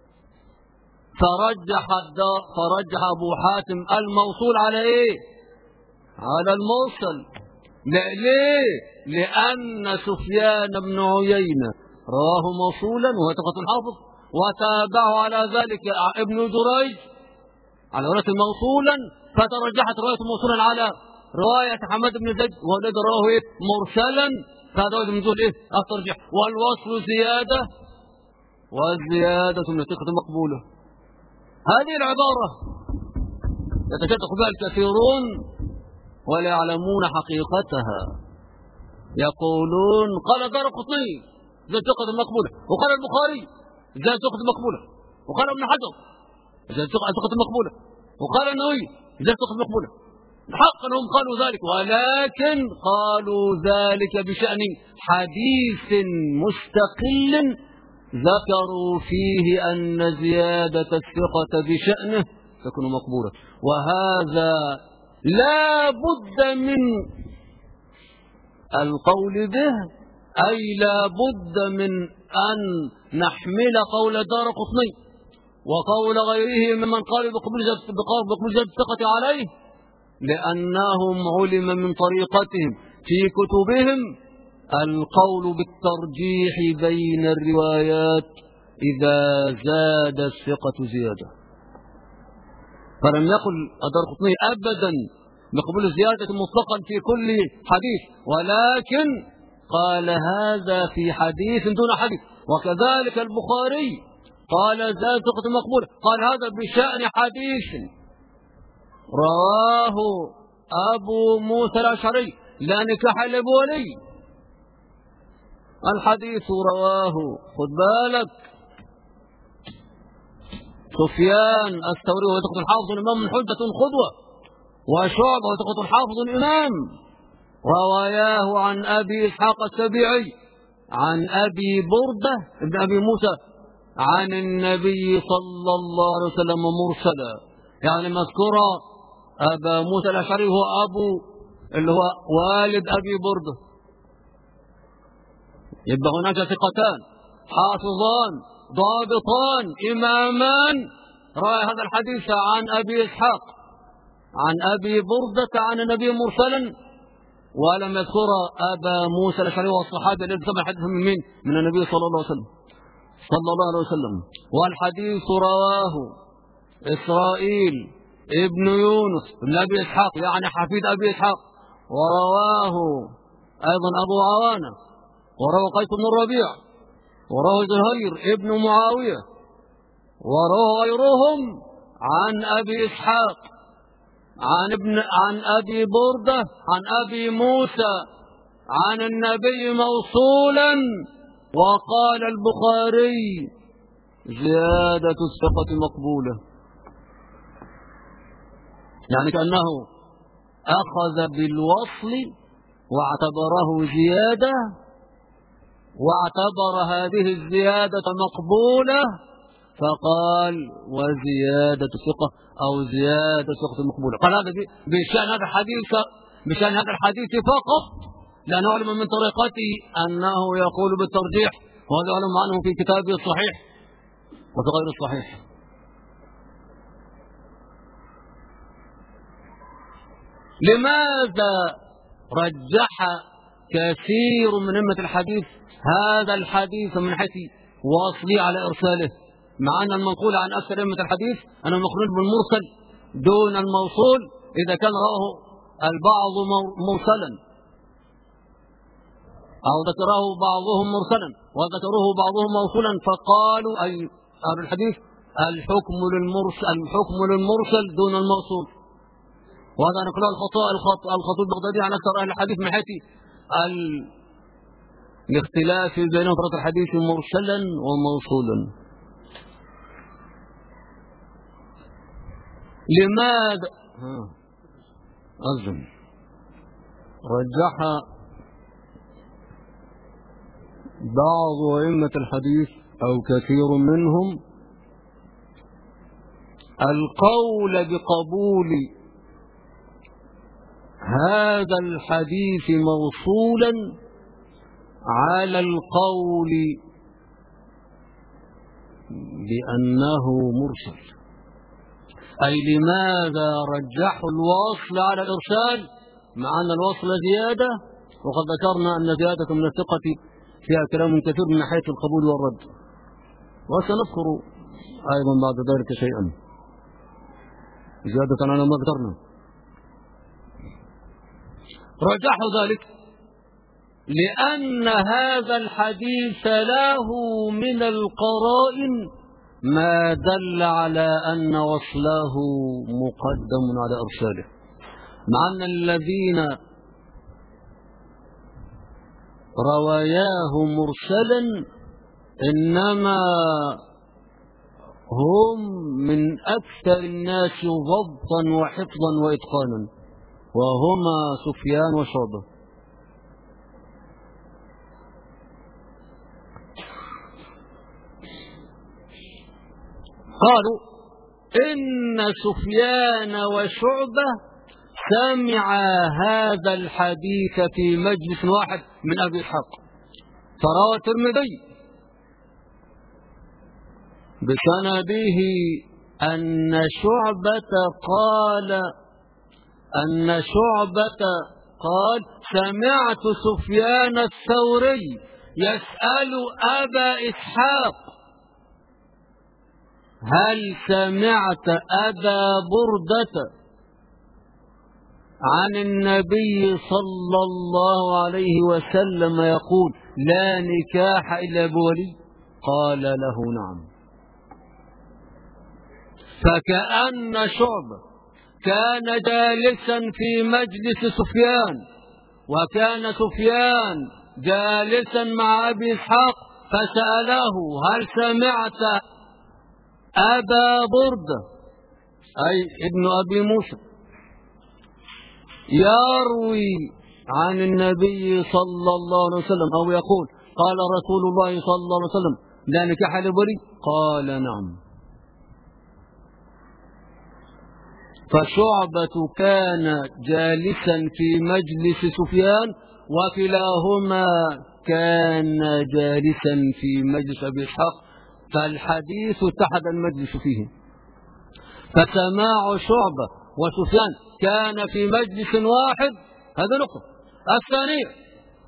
فرجح فرجح أبو حاتم الموصول على إيه؟ على المرسل. ليه؟ لأن سفيان بن عيينة رواه موصولا وهو ثقة حافظ، وتابعه على ذلك ابن جريج على رواية موصولا، فترجحت رواية موصولا على رواية حماد بن زيد وهو الذي رواه إيه؟ مرسلا. فهذا وجه من وجوه إيه؟ الترجيح. والوصل زيادة، والزيادة من ثقة مقبولة. هذه العبارة يتشدق بها الكثيرون ولا يعلمون حقيقتها. يقولون قال الدارقطني زاد ثقة مقبولة، وقال البخاري زاد ثقة مقبولة، وقال ابن حجر زاد ثقة مقبولة، وقال النووي زاد ثقة مقبولة. حقا هم قالوا ذلك، ولكن قالوا ذلك بشأن حديث مستقل ذكروا فيه أن زيادة الثقة بشأنه تكون مقبولة، وهذا لا بد من القول به، أي لا بد من أن نحمل قول الدارقطني وقول غيره ممن قال بقبول زيادة الثقة عليه، لأنهم علم من طريقتهم في كتبهم القول بالترجيح بين الروايات إذا زاد الثقة زيادة. فلم يقل الدارقطني أبدا بقبول الزيادة مطلقا في كل حديث، ولكن قال هذا في حديث دون حديث. وكذلك البخاري قال زاد ثقة مقبولة، قال هذا بشأن حديث رواه أبو موسى الأشعري لا نكاح لأبولي. الحديث رواه خذ بالك سفيان الثوري وهو ثقة الحافظ الإمام من حجة قدوة، وشعبة وهو ثقة الحافظ الإمام، رواياه عن أبي إسحاق السبيعي عن أبي بردة ابن أبي موسى عن النبي صلى الله عليه وسلم مرسلا، يعني مذكورا أبا موسى الأشعري هو أبو اللي هو والد أبي بردة، يبقى هناك ثقتان حافظان ضابطان إمامان رأى هذا الحديث عن أبي إسحاق عن أبي بردة عن النبي مرسلا، ولم يذكر أبا موسى الأشعري والصحابة الذي سمع حديث من مين؟ من النبي صلى الله عليه وسلم صلى الله عليه وسلم. والحديث رواه إسرائيل ابن يونس ابن أبي إسحاق يعني حفيد أبي إسحاق، ورواه أيضا أبو عوانة، ورواه قيس بن الربيع، ورواه زهير ابن معاوية، ورواه غيرهم عن أبي إسحاق عن ابن عن أبي بردة عن أبي موسى عن النبي موصولا. وقال البخاري زيادة الثقة مقبولة، يعني كأنه أخذ بالوصل واعتبره زيادة، واعتبر هذه الزيادة مقبولة، فقال وزيادة ثقة أو زيادة ثقة مقبولة. قال هذا بشأن هذا الحديث بشأن هذا الحديث فقط، لأنه علم من طريقته أنه يقول بالترجيح، وهذا علم عنه في كتابه الصحيح وفي غير الصحيح. لماذا رجح كثير من أئمة الحديث هذا الحديث من حيث واصلي على إرساله، مع أن المنقول عن أكثر أئمة الحديث أنه مخرج بالمرسل دون الموصول إذا كان رواه البعض مرسلا أو ذكره بعضهم مرسلا وذكره بعضهم موصولا، فقالوا أي أهل الحديث الحكم للمرسل الحكم للمرسل دون الموصول. وهذا نقله الخطأ الخطيب البغدادي عن أكثر أهل الحديث من حيث الاختلاف بين فرق الحديث مرسلا وموصولا. لماذا أظن رجح بعض أئمة الحديث أو كثير منهم القول بقبول هذا الحديث موصولا على القول بأنه مرسل؟ أي لماذا رجحوا الوصل على الإرسال مع أن الوصل زيادة، وقد ذكرنا أن زيادة من الثقة فيها كلام كثير من ناحية القبول والرد، وسنذكر أيضا بعد ذلك شيئا زيادة على ما ذكرنا. رجحوا ذلك لأن هذا الحديث له من القرائن ما دل على أن وصله مقدم على إرساله، مع أن الذين رواياه مرسلا إنما هم من أكثر الناس ضبطا وحفظا وإتقانا، وهما سفيان وشعبة. قالوا إن سفيان وشعبة سمع هذا الحديث في مجلس واحد من أبي إسحاق، فروى الترمذي بسنده أن شعبة قال أن شعبة قال سمعت سفيان الثوري يسأل أبا إسحاق هل سمعت أبا بردة عن النبي صلى الله عليه وسلم يقول لا نكاح إلا بولي؟ قال له نعم. فكأن شعبة كان جالسا في مجلس سفيان، وكان سفيان جالسا مع أبي إسحاق، فسأله هل سمعت أبا بردة أي ابن أبي موسى يروي عن النبي صلى الله عليه وسلم أو يقول قال رسول الله صلى الله عليه وسلم لا نكاح لبولي؟ قال نعم. فشعبة كان جالسا في مجلس سفيان، وكلاهما كان جالسا في مجلس أبي إسحاق، فالحديث اتحد المجلس فيه. فسماع شعبة وسفيان كان في مجلس واحد، هذا نقطة. الثانية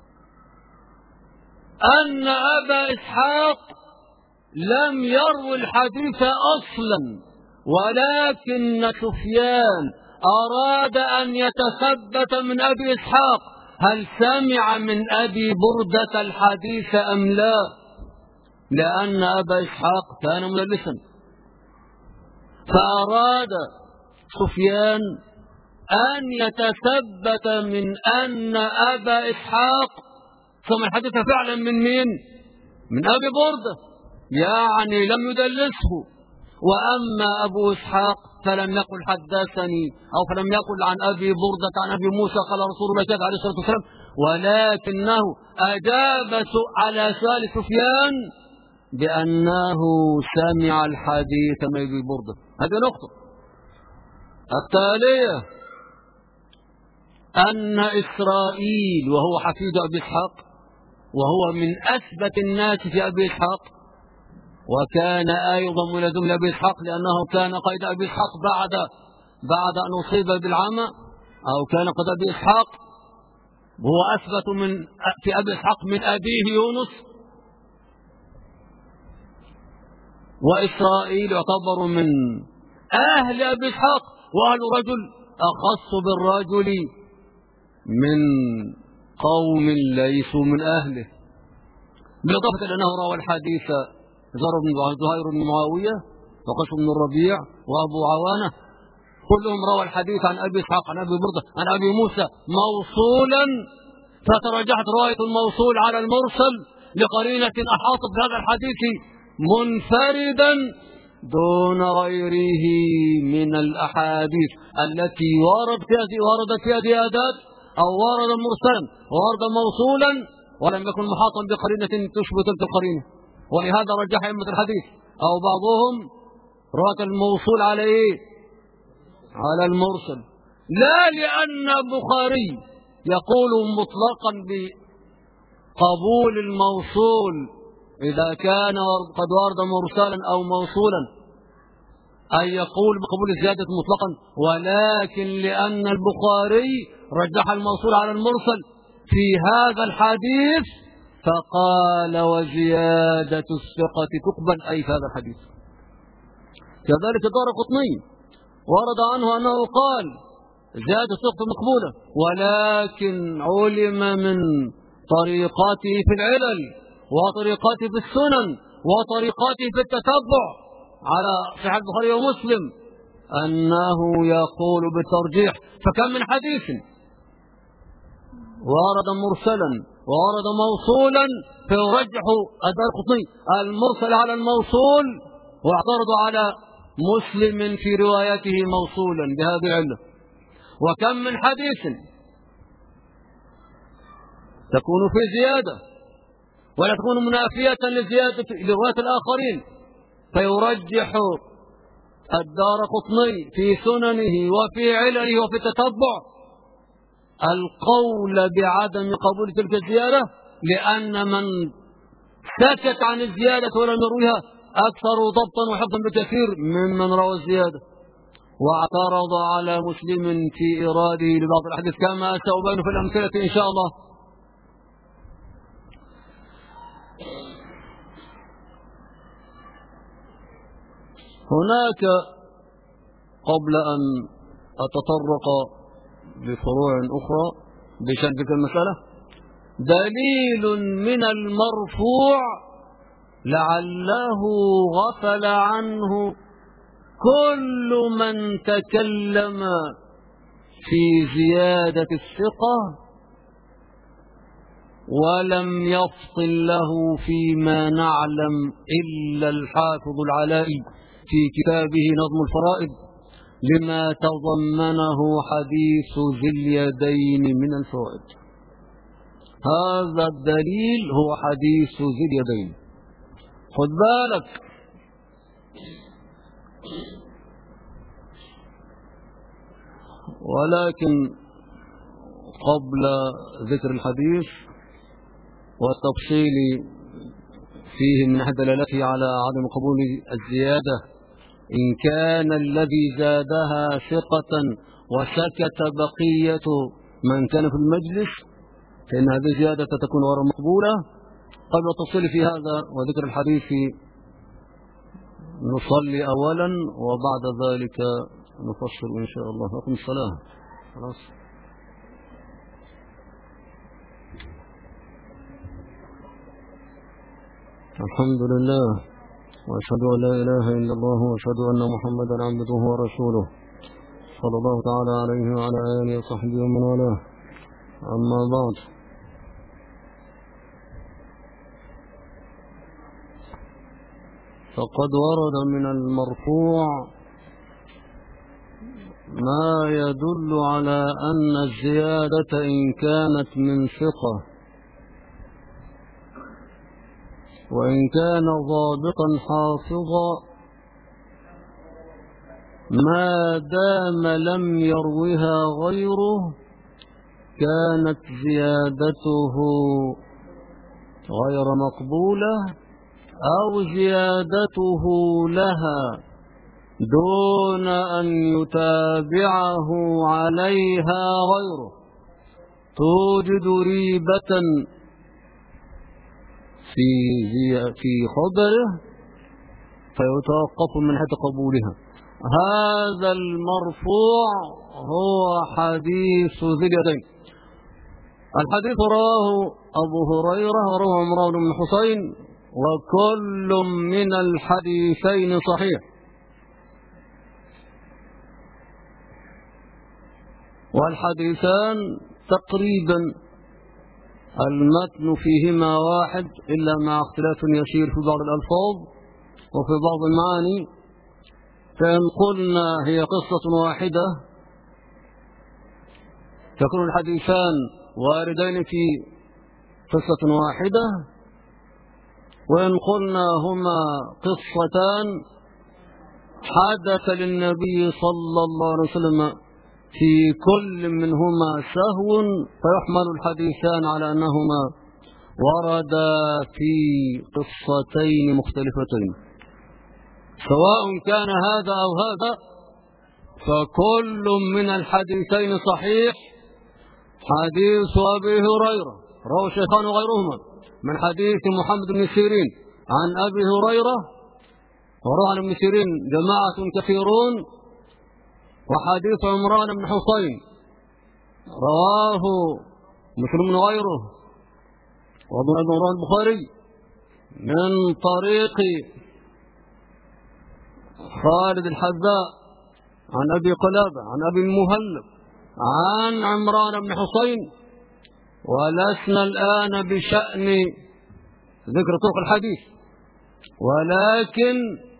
أن أبا إسحاق لم يروي الحديث أصلا، ولكن سفيان أراد أن يتثبت من أبي إسحاق هل سمع من أبي بردة الحديث أم لا، لأن أبا إسحاق كان مدلسا. فأراد سفيان أن يتثبت من أن أبا إسحاق سمع الحديث فعلا من مين؟ من أبي بردة، يعني لم يدلسه. وأما أبو إسحاق فلم يقل حدثني أو فلم يقل عن أبي بردة عن أبي موسى قال رسول الله كذا عليه الصلاة والسلام، ولكنه أجاب على سؤال سفيان بأنه سمع الحديث من أبي بردة. هذه نقطة. التالية أن إسرائيل وهو حفيد أبي إسحاق، وهو من أثبت الناس في أبي إسحاق، وكان أيضا ولد من أبي إسحاق لأنه كان قيد أبي إسحاق بعد بعد أن أصيب بالعمى، أو كان قد أبي إسحاق، وهو أثبت من في أبي إسحاق من أبيه يونس. وإسرائيل يعتبر من أهل أبي إسحاق، وأهل رجل أخص بالرجل من قوم ليسوا من أهله، بالإضافة إلى أنه روى الحديث زهير بن معاوية وقش بن الربيع وأبو عوانة، كلهم روى الحديث عن أبي إسحاق عن أبي بردة عن أبي موسى موصولا، فترجحت رواية الموصول على المرسل لقرينة أحاطت بهذا الحديث منفردا دون غيره من الأحاديث التي وردت فيها زيادات أو ورد مرسلا وورد موصولا ولم يكن محاطا بقرينة تشبه تلك القرينة. ولهذا رجح أئمة الحديث أو بعضهم رواية الموصول على إيه؟ على المرسل، لا لأن البخاري يقول مطلقا بقبول الموصول إذا كان قد ورد مرسلا أو موصولا، أي يقول بقبول الزيادة مطلقا، ولكن لأن البخاري رجح الموصول على المرسل في هذا الحديث فقال وزيادة الثقة تقبل أي في هذا الحديث. كذلك الدارقطني ورد عنه أنه قال زيادة الثقة مقبولة، ولكن علم من طريقاته في العلل وطريقاته في السنن وطريقاته في التتبع على صحيح البخاري ومسلم أنه يقول بالترجيح. فكم من حديث ورد مرسلا وورد موصولا فيرجح الدارقطني المرسل على الموصول واعترض على مسلم في روايته موصولا بهذه العلة. وكم من حديث تكون في زيادة ولا تكون منافية لزيادة لرواية الآخرين فيرجح الدارقطني في سننه وفي علله وفي التتبع القول بعدم قبول تلك الزيادة، لأن من سكت عن الزيادة ولم يرويها أكثر ضبطا وحفظا بكثير ممن روى الزيادة. واعترض على مسلم في إراده لبعض الأحاديث كما سأبين في الأمثلة إن شاء الله. هناك قبل أن أتطرق لفروع أخرى بشأن تلك المسألة دليل من المرفوع لعله غفل عنه كل من تكلم في زيادة الثقة ولم يفصل له فيما نعلم إلا الحافظ العلائي في كتابه نظم الفرائض لما تضمنه حديث ذي اليدين من الفوائد. هذا الدليل هو حديث ذي اليدين. خذ بالك ولكن قبل ذكر الحديث والتفصيل فيه من أحد دلالته على عدم قبول الزيادة إن كان الذي زادها ثقة وسكت بقية من كان في المجلس فإن هذه الزيادة تكون غير مقبولة. قبل التفصيل في هذا وذكر الحديث نصلي أولا وبعد ذلك نفصل إن شاء الله. أقم الصلاة. خلاص. الحمد لله وأشهد أن لا إله إلا الله وأشهد أن محمدا عبده ورسوله صلى الله تعالى عليه وعلى آله وصحبه ومن والاه. أما بعد فقد ورد من المرفوع ما يدل على أن الزيادة إن كانت من ثقة وإن كان ضابطا حافظا ما دام لم يروها غيره كانت زيادته غير مقبولة أو زيادته لها دون أن يتابعه عليها غيره توجد ريبة في في خبره فيتوقف من حيث قبولها. هذا المرفوع هو حديث ذي اليدين. الحديث رواه أبو هريرة ورواه عمران بن حسين وكل من الحديثين صحيح. والحديثان تقريبا المتن فيهما واحد إلا مع اختلاف يسير في بعض الألفاظ وفي بعض المعاني. فإن قلنا هي قصة واحدة تكون الحديثان واردين في قصة واحدة، وإن قلنا هما قصتان حدث للنبي صلى الله عليه وسلم في كل منهما سهو فيحمل الحديثان على أنهما وردا في قصتين مختلفتين. سواء كان هذا أو هذا فكل من الحديثين صحيح. حديث أبي هريرة رواه الشيخان وغيرهما من حديث محمد بن سيرين عن أبي هريرة ورواه عن ابن سيرين جماعة كثيرون. وحديث عمران بن حسين رواه مسلم وغيره وابن عمران البخاري من طريق خالد الحذاء عن أبي قلابة عن أبي المهلب عن عمران بن حسين. ولسنا الآن بشأن ذكر طرق الحديث، ولكن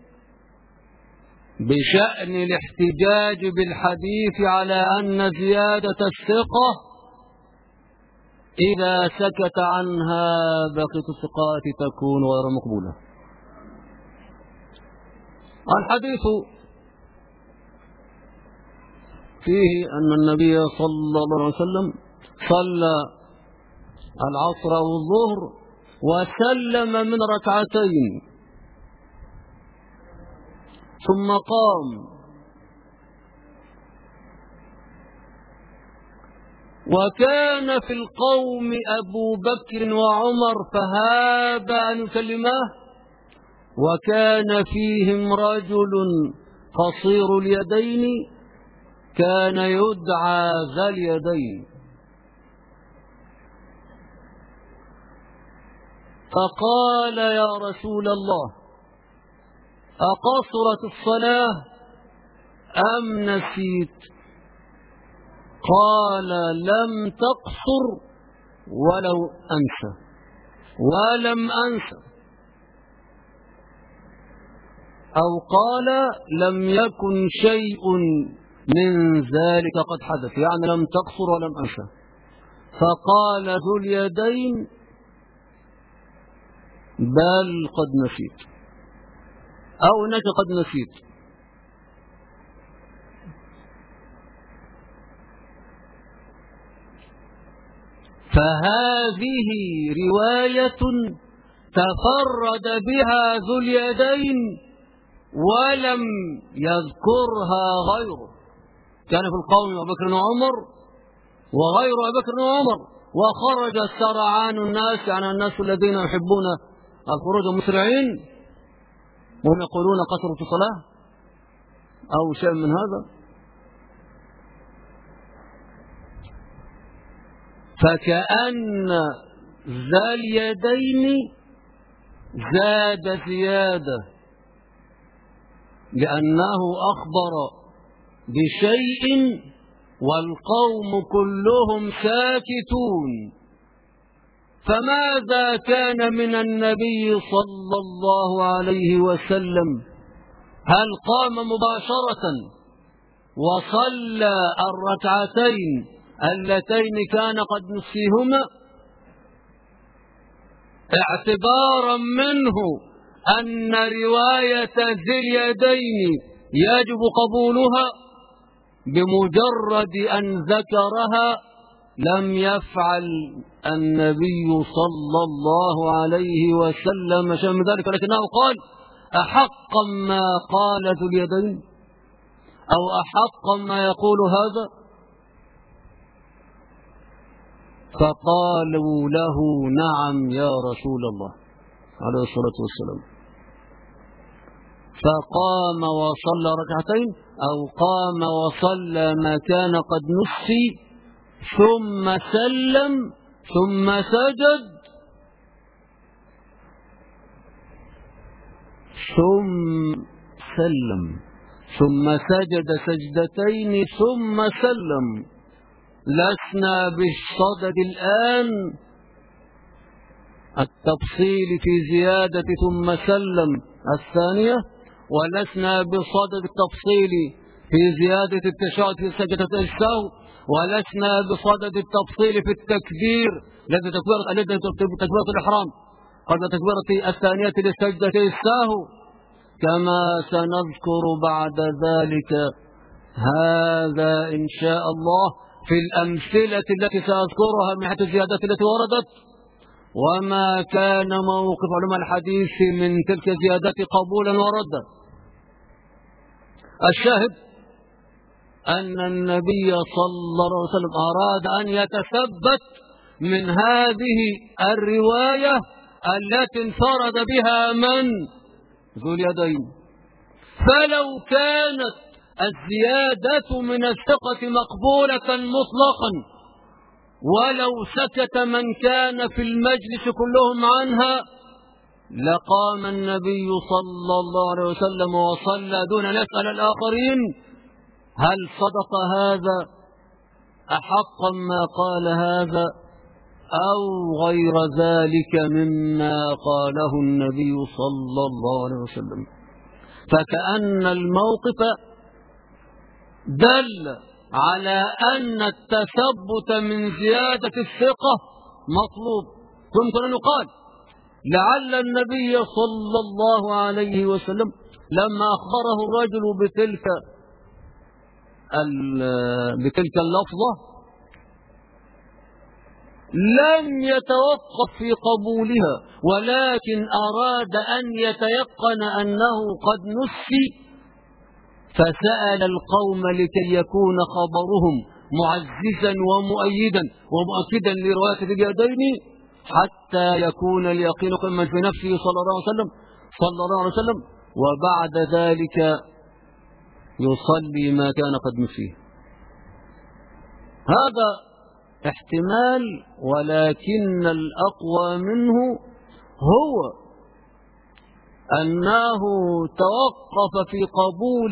بشأن الاحتجاج بالحديث على أن زيادة الثقة إذا سكت عنها بقية الثقات تكون غير مقبولة. الحديث فيه أن النبي صلى الله عليه وسلم صلى العصر أو الظهر وسلم من ركعتين ثم قام، وكان في القوم أبو بكر وعمر فهاب أن يسلماه، وكان فيهم رجل قصير اليدين كان يدعى ذا اليدين، فقال يا رسول الله أقصرت الصلاة أم نسيت؟ قال لم تقصر ولو أنسى ولم أنسى، أو قال لم يكن شيء من ذلك قد حدث، يعني لم تقصر ولم أنسى. فقال ذو اليدين بل قد نسيت، أو إنك قد نسيت. فهذه رواية تفرد بها ذو اليدين ولم يذكرها غيره. كان في القوم أبو بكر وعمر وغير أبو بكر وعمر، وخرج سرعان الناس، يعني الناس الذين يحبون الخروج مسرعين وهم يقولون قصرت الصلاة أو شيء من هذا. فكأن ذا اليدين زاد زيادة لأنه أخبر بشيء والقوم كلهم ساكتون. فماذا كان من النبي صلى الله عليه وسلم؟ هل قام مباشرة وصلى الركعتين اللتين كان قد نسيهما اعتبارا منه أن رواية ذي اليدين يجب قبولها بمجرد أن ذكرها؟ لم يفعل النبي صلى الله عليه وسلم شيئا من ذلك، لكنه قال أحقا ما قال ذو اليدين أو أحقا ما يقول هذا؟ فقالوا له نعم يا رسول الله عليه الصلاة والسلام. فقام وصلى ركعتين أو قام وصلى ما كان قد نسي، ثم سلم ثم سجد ثم سلم ثم سجد سجدتين ثم سلم. لسنا بالصدد الآن التفصيل في زيادة ثم سلم الثانية، ولسنا بصدد التفصيل في زيادة التشهد في سجدة السهو، ولسنا بصدد التفصيل في التكبير الذي تكبيرة الذي تكبيرة الإحرام قبل تكبيرة الثانية لسجدة السهو، كما سنذكر بعد ذلك هذا إن شاء الله في الأمثلة التي سأذكرها من حيث الزيادات التي وردت، وما كان موقف علماء الحديث من تلك الزيادات قبولا وردا. الشاهد أن النبي صلى الله عليه وسلم أراد أن يتثبت من هذه الرواية التي انفرد بها من؟ ذو اليدين. فلو كانت الزيادة من الثقة مقبولة مطلقا ولو سكت من كان في المجلس كلهم عنها لقام النبي صلى الله عليه وسلم وصلى دون أن يسأل الآخرين هل صدق هذا أحقا ما قال هذا أو غير ذلك مما قاله النبي صلى الله عليه وسلم. فكأن الموقف دل على أن التثبت من زيادة الثقة مطلوب. يمكن أن يقال لعل النبي صلى الله عليه وسلم لما أخبره الرجل بتلك بتلك اللفظة لم يتوقف في قبولها، ولكن أراد أن يتيقن أنه قد نسي، فسأل القوم لكي يكون خبرهم معززا ومؤيدا ومؤكدا لرواية اليدين حتى يكون اليقين قمة في نفسه صلى الله عليه وسلم صلى الله عليه وسلم وبعد ذلك يصلي ما كان قد نسيه. هذا احتمال، ولكن الأقوى منه هو أنه توقف في قبول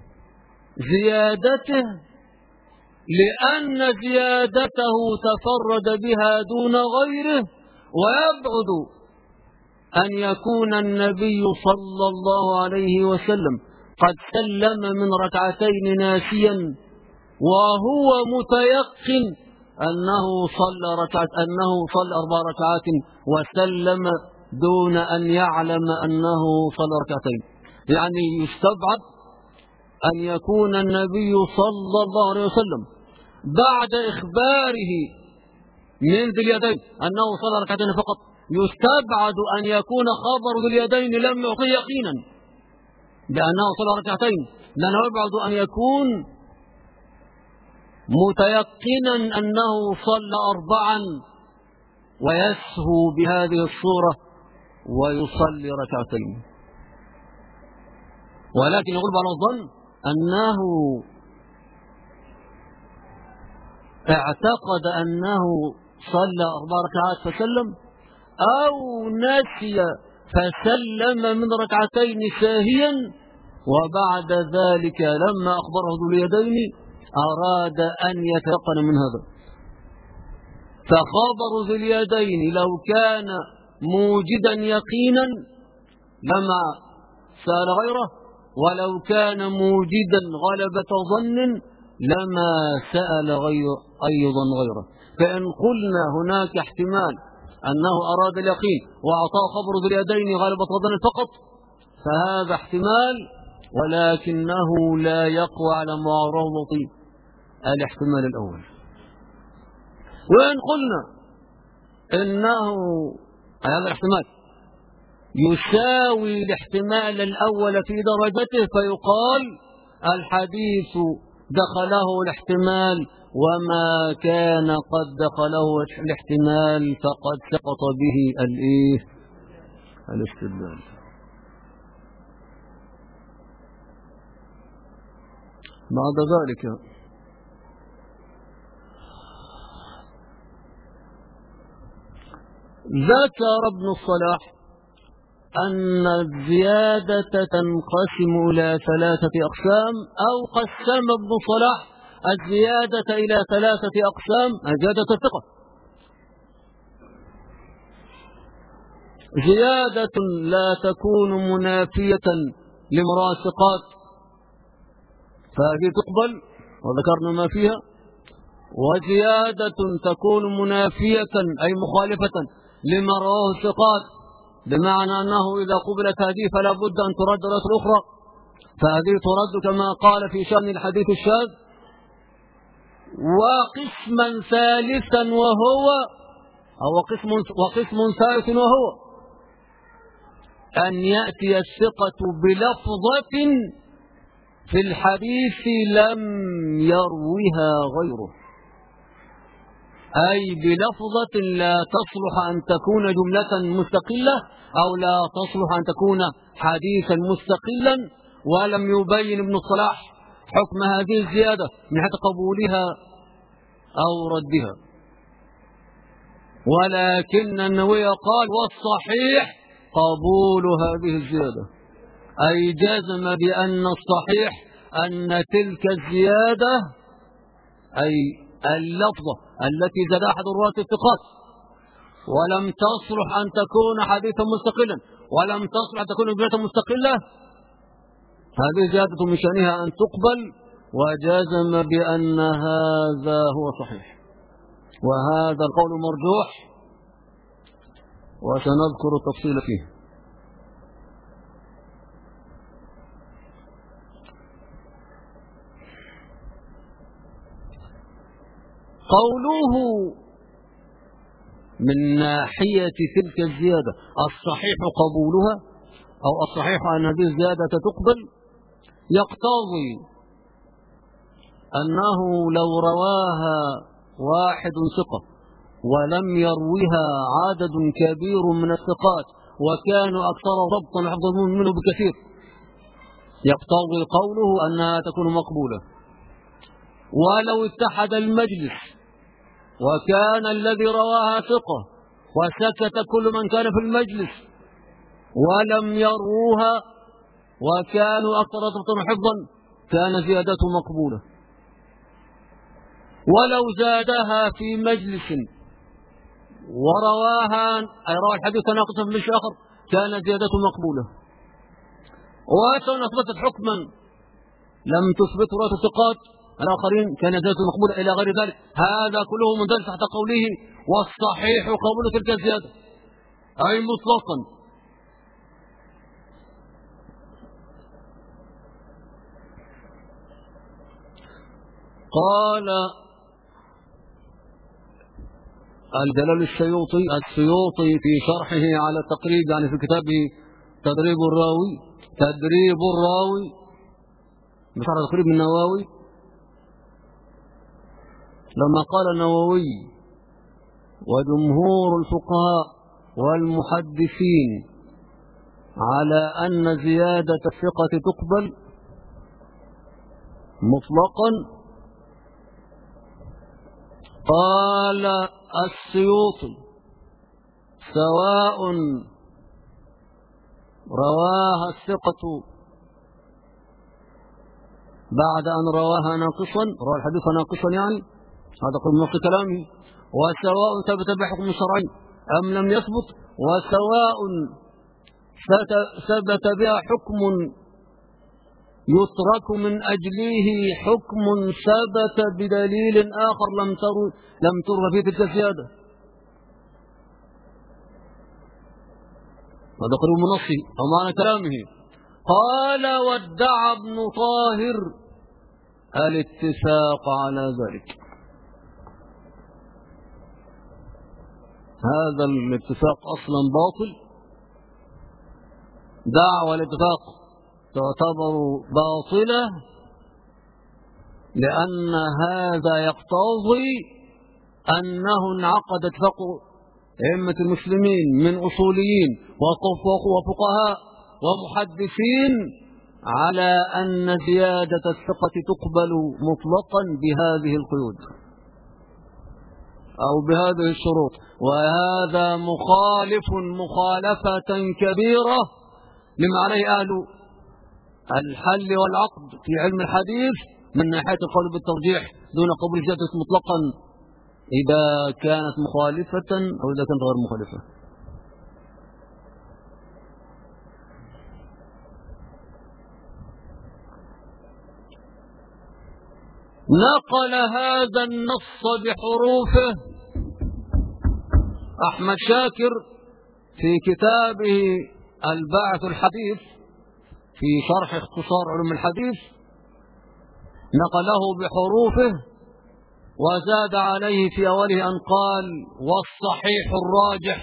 زيادته لأن زيادته تفرد بها دون غيره، ويبعد أن يكون النبي صلى الله عليه وسلم قد سلم من ركعتين ناسيا وهو متيقن أنه صلى ركعت أنه صلى أربع ركعات وسلم دون أن يعلم أنه صلى ركعتين. يعني يستبعد أن يكون النبي صلى الله عليه وسلم بعد إخباره من ذي اليدين أنه صلى ركعتين فقط، يستبعد أن يكون خبر ذي اليدين لم يعطيه يقينا بأنه صلى ركعتين، لأنه يبعد أن يكون متيقنا أنه صلى أربعا ويسهو بهذه الصورة ويصلي ركعتين. ولكن يقول بعض الظن أنه اعتقد أنه صلى أربع ركعات فسلم، أو نسي فسلم من ركعتين ساهيا، وبعد ذلك لما أخبره ذو اليدين أراد أن يتيقن من هذا. فخبر ذو اليدين لو كان موجدا يقينا لما سأل غيره، ولو كان موجدا غلبة ظن لما سأل غير أيضا غيره. فإن قلنا هناك احتمال أنه أراد اليقين وأعطاه خبر ذو اليدين غلبة ظن فقط، فهذا احتمال، ولكنه لا يقوى على معارضة الاحتمال الأول. وإن قلنا إنه هذا الاحتمال يساوي الاحتمال الأول في درجته، فيقال الحديث دخله الاحتمال، وما كان قد دخله الاحتمال فقد سقط به الايه الاستدلال. بعد ذلك ذكر ابن الصلاح أن الزيادة تنقسم إلى ثلاثة أقسام، أو قسم ابن الصلاح الزيادة إلى ثلاثة أقسام. زيادة الثقة زيادة لا تكون منافية لمراسقات فهذه تقبل وذكرنا ما فيها، وزيادة تكون منافية أي مخالفة لما رواه الثقات، بمعنى أنه إذا قبلت هذه فلا بد أن ترد الأخرى، فهذه ترد كما قال في شأن الحديث الشاذ. وقسما ثالثا وهو أو قسم وقسم ثالث وهو أن يأتي الثقة بلفظة في الحديث لم يروها غيره، أي بلفظة لا تصلح أن تكون جملة مستقلة أو لا تصلح أن تكون حديثا مستقلا، ولم يبين ابن الصلاح حكم هذه الزيادة من حيث قبولها أو ردها، ولكن النووي قال والصحيح قبول هذه الزيادة، أي جزم بأن الصحيح أن تلك الزيادة أي اللفظة التي زاد أحد الرواة الثقات ولم تصلح أن تكون حديثا مستقلا ولم تصلح أن تكون جملة مستقلة، هذه زيادة من شأنها أن تقبل، وجزم بأن هذا هو صحيح، وهذا القول مرجوح وسنذكر التفصيل فيه. قوله من ناحية تلك الزيادة الصحيح قبولها أو الصحيح أن هذه الزيادة تقبل، يقتضي أنه لو رواها واحد ثقة ولم يروها عدد كبير من الثقات وكانوا أكثر ضبطا وحفظا منه بكثير، يقتضي قوله أنها تكون مقبولة. ولو اتحد المجلس وكان الذي رواها ثقة وسكت كل من كان في المجلس ولم يروها وكانوا أكثر ضبطا وحفظا كان زيادته مقبولة. ولو زادها في مجلس ورواها أي روى الحديث ناقصا من آخر كان زيادته مقبولة. وسواء أثبتت حكما لم تثبت رواة الثقات الآخرين كان زيادته مقبولة إلى غير ذلك، هذا كله مندرج تحت قوله والصحيح قبول تلك الزيادة أي مطلقا. قال الجلال السيوطي السيوطي في شرحه على التقريب، يعني في كتابه تدريب الراوي تدريب الراوي بشرح تقريب النووي، لما قال النووي وجمهور الفقهاء والمحدثين على أن زيادة الثقة تقبل مطلقا، قال السيوطي سواء رواها الثقة بعد أن رواها ناقصا، روى الحديث ناقصا يعني، هذا قول نص كلامه، وسواء ثبت بحكم شرعي أم لم يثبت، وسواء ثبت بها حكم يترك من أجله حكم ثبت بدليل آخر لم تر لم تر في تلك الزيادة. هذا قول منصي أو معنى كلامه. قال وادعى ابن طاهر الاتفاق على ذلك. هذا الاتفاق أصلا باطل، دعوى الاتفاق تعتبر باطلة لأن هذا يقتضي أنه انعقد اتفاق أئمة المسلمين من أصوليين وفقهاء ومحدثين على أن زيادة الثقة تقبل مطلقا بهذه القيود أو بهذه الشروط، وهذا مخالف مخالفة كبيرة لما عليه أهل الحل والعقد في علم الحديث من ناحية القول بالترجيح دون قبول زيادة مطلقا إذا كانت مخالفة أو إذا كانت غير مخالفة. نقل هذا النص بحروفه أحمد شاكر في كتابه الباعث الحديث في شرح اختصار علوم الحديث، نقله بحروفه وزاد عليه في أوله أن قال والصحيح الراجح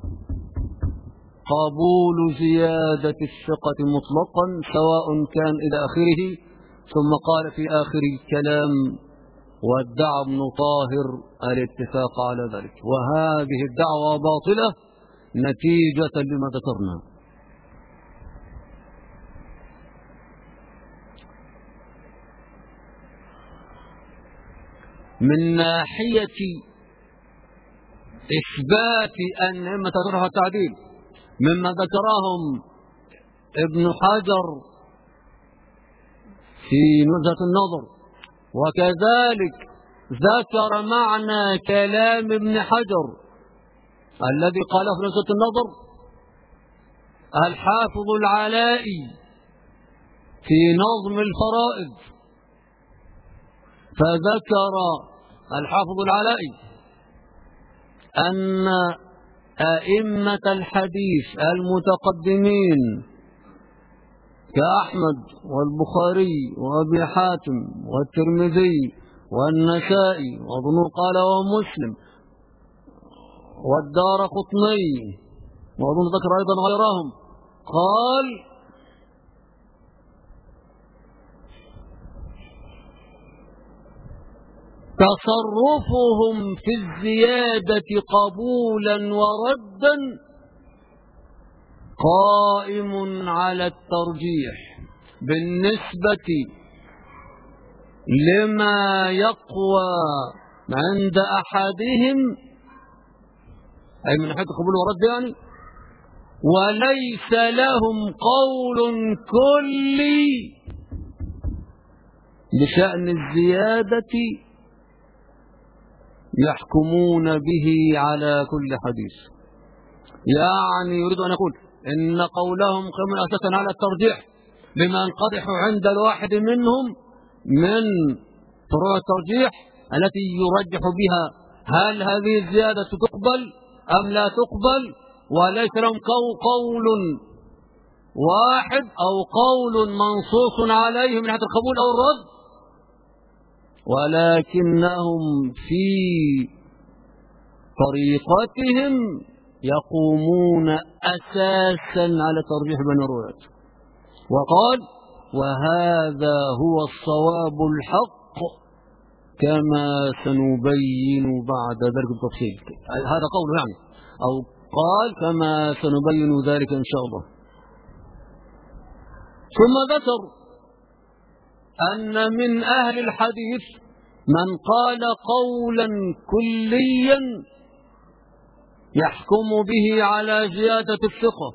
قبول زيادة الثقة مطلقا سواء كان إلى آخره، ثم قال في آخر الكلام وادعى ابن طاهر الاتفاق على ذلك، وهذه الدعوة باطلة نتيجة لما ذكرنا. من ناحية إثبات أن أئمة الجرح والتعديل مما ذكرهم ابن حجر في نزهة النظر، وكذلك ذكر معنى كلام ابن حجر الذي قاله في نزهة النظر الحافظ العلائي في نظم الفرائض. فذكر الحافظ العلائي أن أئمة الحديث المتقدمين كأحمد والبخاري وأبي حاتم والترمذي والنسائي وابن قال ومسلم والدارقطني وأظن ذكر أيضا غيرهم، قال تصرفهم في الزيادة قبولا وردا قائم على الترجيح بالنسبة لما يقوى عند أحدهم، أي من حيث قبول ورد يعني، وليس لهم قول كلي بشأن الزيادة يحكمون به على كل حديث. يعني يريد أن يقول إن قولهم قائم أساسا على الترجيح بما ينقدح عند الواحد منهم من فروع الترجيح التي يرجح بها هل هذه الزيادة تقبل أم لا تقبل، وليس لهم قول واحد أو قول منصوص عليه من حيث القبول أو الرد، ولكنهم في طريقتهم يقومون أساسا على ترجيح بين الروايات. وقال وهذا هو الصواب الحق كما سنبين بعد ذلك التفصيل. هذا قوله يعني، أو قال كما سنبين ذلك إن شاء الله. ثم ذكر أن من أهل الحديث من قال قولا كليا يحكم به على زيادة الثقة،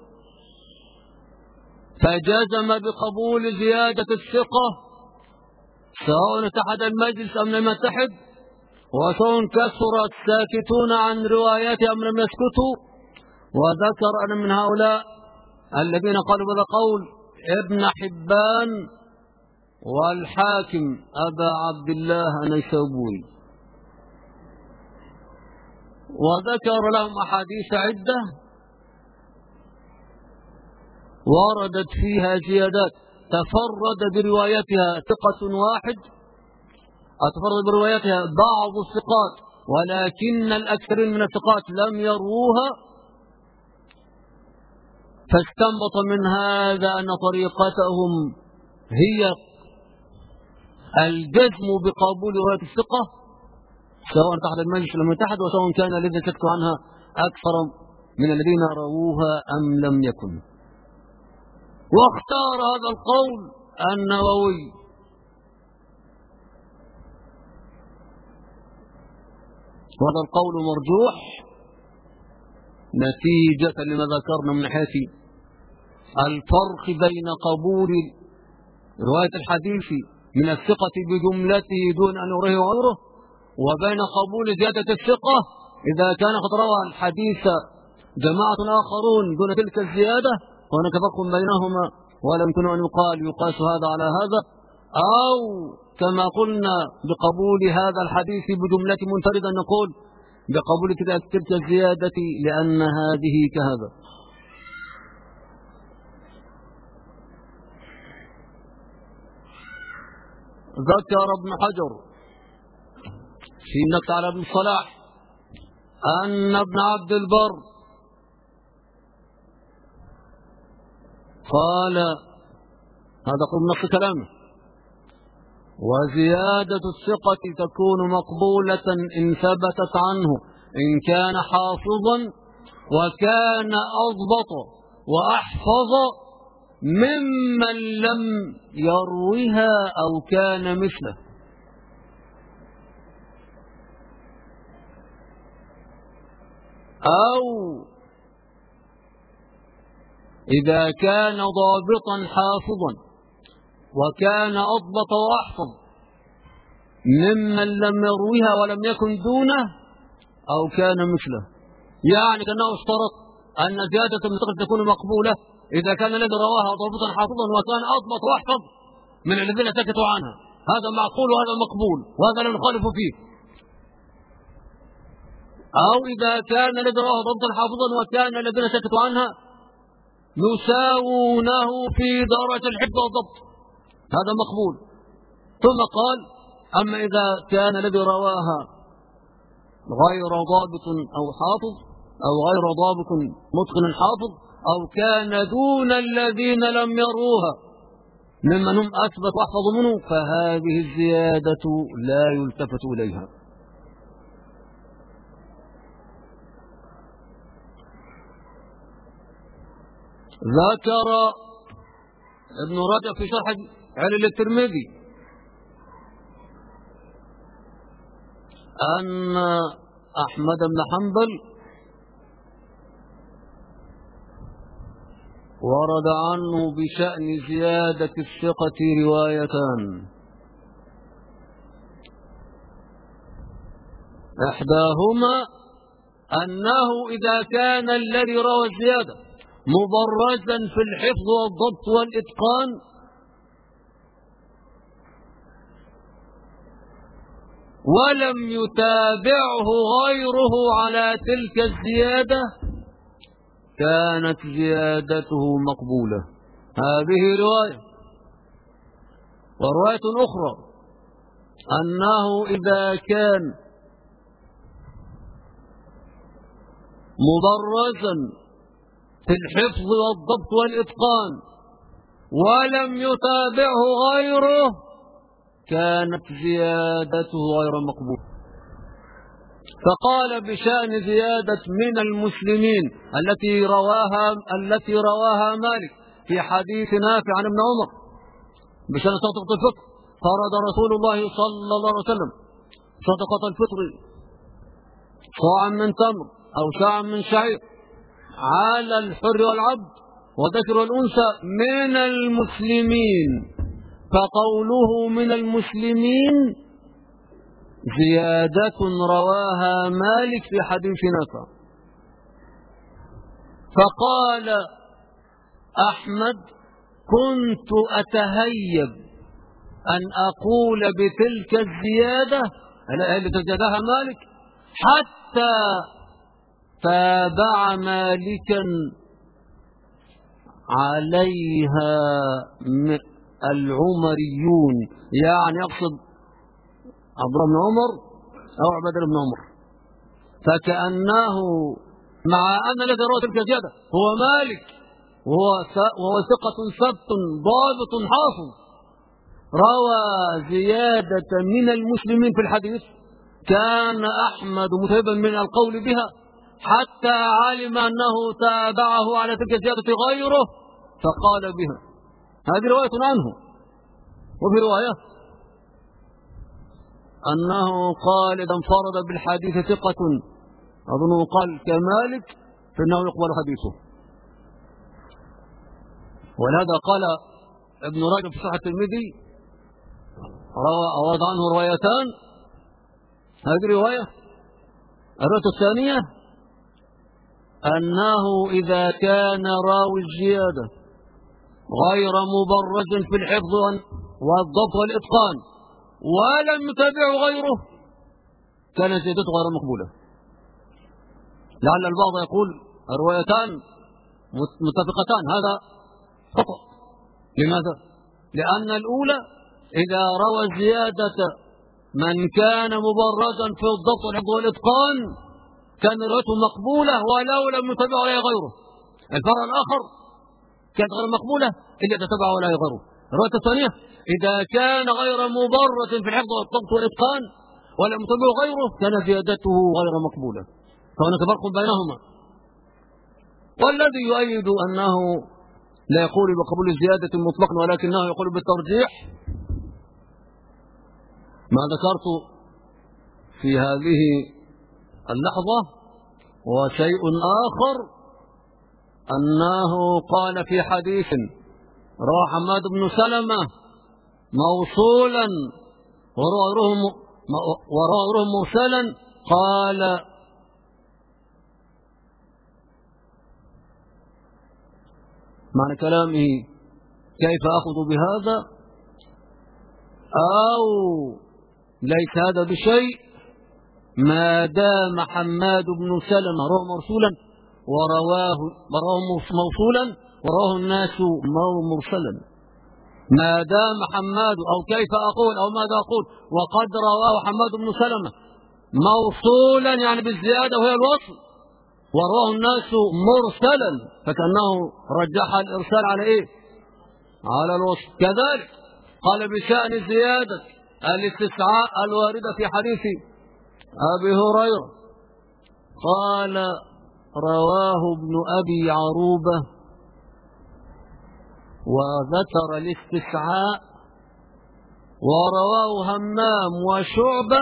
فجزم بقبول زيادة الثقة سواء اتحد المجلس أم لم يتحد، وسواء كثر الساكتون عن رواياته أم لم يسكتوا. وذكر أن من هؤلاء الذين قالوا بهذا قول ابن حبان والحاكم أبا عبد الله النيسابوري، وذكر لهم أحاديث عدة وردت فيها زيادات تفرد بروايتها ثقة واحد، تفرد بروايتها بعض الثقات ولكن الأكثرين من الثقات لم يروها، فاستنبط من هذا أن طريقتهم هي الجزم بقبول رواية الثقة سواء تحت المجلس لم يتحد، وسواء كان الذين سكتوا عنها أكثر من الذين رووها أم لم يكن. واختار هذا القول النووي، وهذا القول مرجوح نتيجة لما ذكرنا من حيث الفرق بين قبول رواية الحديث من الثقة بجملته دون أن يروه غيره، وبين قبول زيادة الثقة إذا كان قد روى الحديث جماعة آخرون دون تلك الزيادة، وهناك فرق بينهما ولا يمكن أن يقال يقاس هذا على هذا، أو كما قلنا بقبول هذا الحديث بجملة منفردة نقول بقبول تلك الزيادة لأن هذه كهذا. ذكر ابن حجر في النكت على ابن الصلاح أن ابن عبد البر قال، هذا قول نص كلامه، وزيادة الثقة تكون مقبولة إن ثبتت عنه إن كان حافظا وكان أضبط وأحفظ ممن لم يروها أو كان مثله. أو إذا كان ضابطا حافظا وكان أضبط وأحفظ ممن لم يرويها ولم يكن دونه أو كان مثله. يعني كأنه اشترط أن زيادة المتقن تكون مقبولة إذا كان الذي رواها ضابطا حافظا وكان أضبط وأحفظ من الذين سكتوا عنها. هذا معقول وهذا مقبول وهذا لا نخالف فيه. أو إذا كان الذي رواها ضابطا حافظا وكان الذين سكتوا عنها يساوونه في درجة الحفظ والضبط، هذا مقبول. ثم قال: أما إذا كان الذي رواها غير ضابط أو حافظ أو غير ضابط متقن حافظ أو كان دون الذين لم يروها ممن هم أثبت وأحفظ منه، فهذه الزيادة لا يلتفت إليها. ذكر ابن رجب في شرح علل الترمذي أن أحمد بن حنبل ورد عنه بشأن زيادة الثقة روايتان: إحداهما أنه إذا كان الذي روى الزيادة مبرزا في الحفظ والضبط والإتقان ولم يتابعه غيره على تلك الزيادة كانت زيادته مقبولة. هذه رواية. ورواية أخرى أنه إذا كان مبرزا في الحفظ والضبط والإتقان ولم يتابعه غيره كانت زيادته غير مقبولة. فقال بشأن زيادة من المسلمين التي رواها التي رواها مالك في حديث نافع عن ابن عمر بشأن صدقة الفطر: فرض رسول الله صلى الله عليه وسلم صدقة الفطر صاعا من تمر أو شاعا من شعير على الحر والعبد والذكر والأنثى من المسلمين. فقوله من المسلمين زيادة رواها مالك في حديث نافع. فقال أحمد: كنت أتهيب أن أقول بتلك الزيادة التي زادها مالك حتى تابع مالكا عليها العمريون، يعني يقصد عبد الله بن عمر أو عبد الله بن عمر. فكأنه مع أن الذي روى تلك الزيادة هو مالك وهو ثقة ثبت ضابط حافظ، روى زيادة من المسلمين في الحديث، كان أحمد متهيبا من القول بها حتى علم أنه تابعه على تلك الزيادة غيره فقال بها. هذه رواية عنه. وفي رواية أنه قال إذا انفرد بالحديث ثقة أظنه قال كمالك فإنه يقبل حديثه. ولهذا قال ابن رجب في صحيح الترمذي روى عنه روايتان. هذه رواية. الرواية الثانية أنه إذا كان راوي الزيادة غير مبرز في الحفظ والضبط والإتقان ولم يتابعه غيره كان زيادته غير مقبولة. لعل البعض يقول الروايتان متفقتان، هذا خطأ. لماذا؟ لأن الأولى إذا روى زيادة من كان مبرزا في الضبط والحفظ والإتقان كان روايته مقبولة ولو لم يتابعه ولا غيره. الفرع الآخر كانت غير مقبولة إلا تتبعه ولا غيره. الرواية الثانية إذا كان غير مبرز في الحفظ والضبط والإتقان ولم يتابعه غيره كان زيادته غير مقبولة. فهناك فرق بينهما. والذي يؤيد أنه لا يقول بقبول الزيادة مطلقا ولكنه يقول بالترجيح ما ذكرت في هذه اللحظة. وشيء آخر أنه قال في حديث رواه حماد بن سلمة موصولا ورواه مرسلا قال: معنى كلامه: كيف أخذ بهذا؟ أو ليس هذا بشيء ما دام حماد بن سلمة رواه مرسولا ورواه موصولا ورواه الناس مرسلا. ما دام حماد، أو كيف أقول أو ماذا أقول وقد رواه حماد بن سلمة موصولا يعني بالزيادة وهي الوصل، ورواه الناس مرسلا، فكأنه رجح الإرسال على إيه؟ على الوصل. كذلك قال بشأن زيادة الاستسعاء الواردة في حديث أبي هريرة، قال: رواه ابن أبي عروبة وذكر الاستسعاء، ورواه همام وشعبة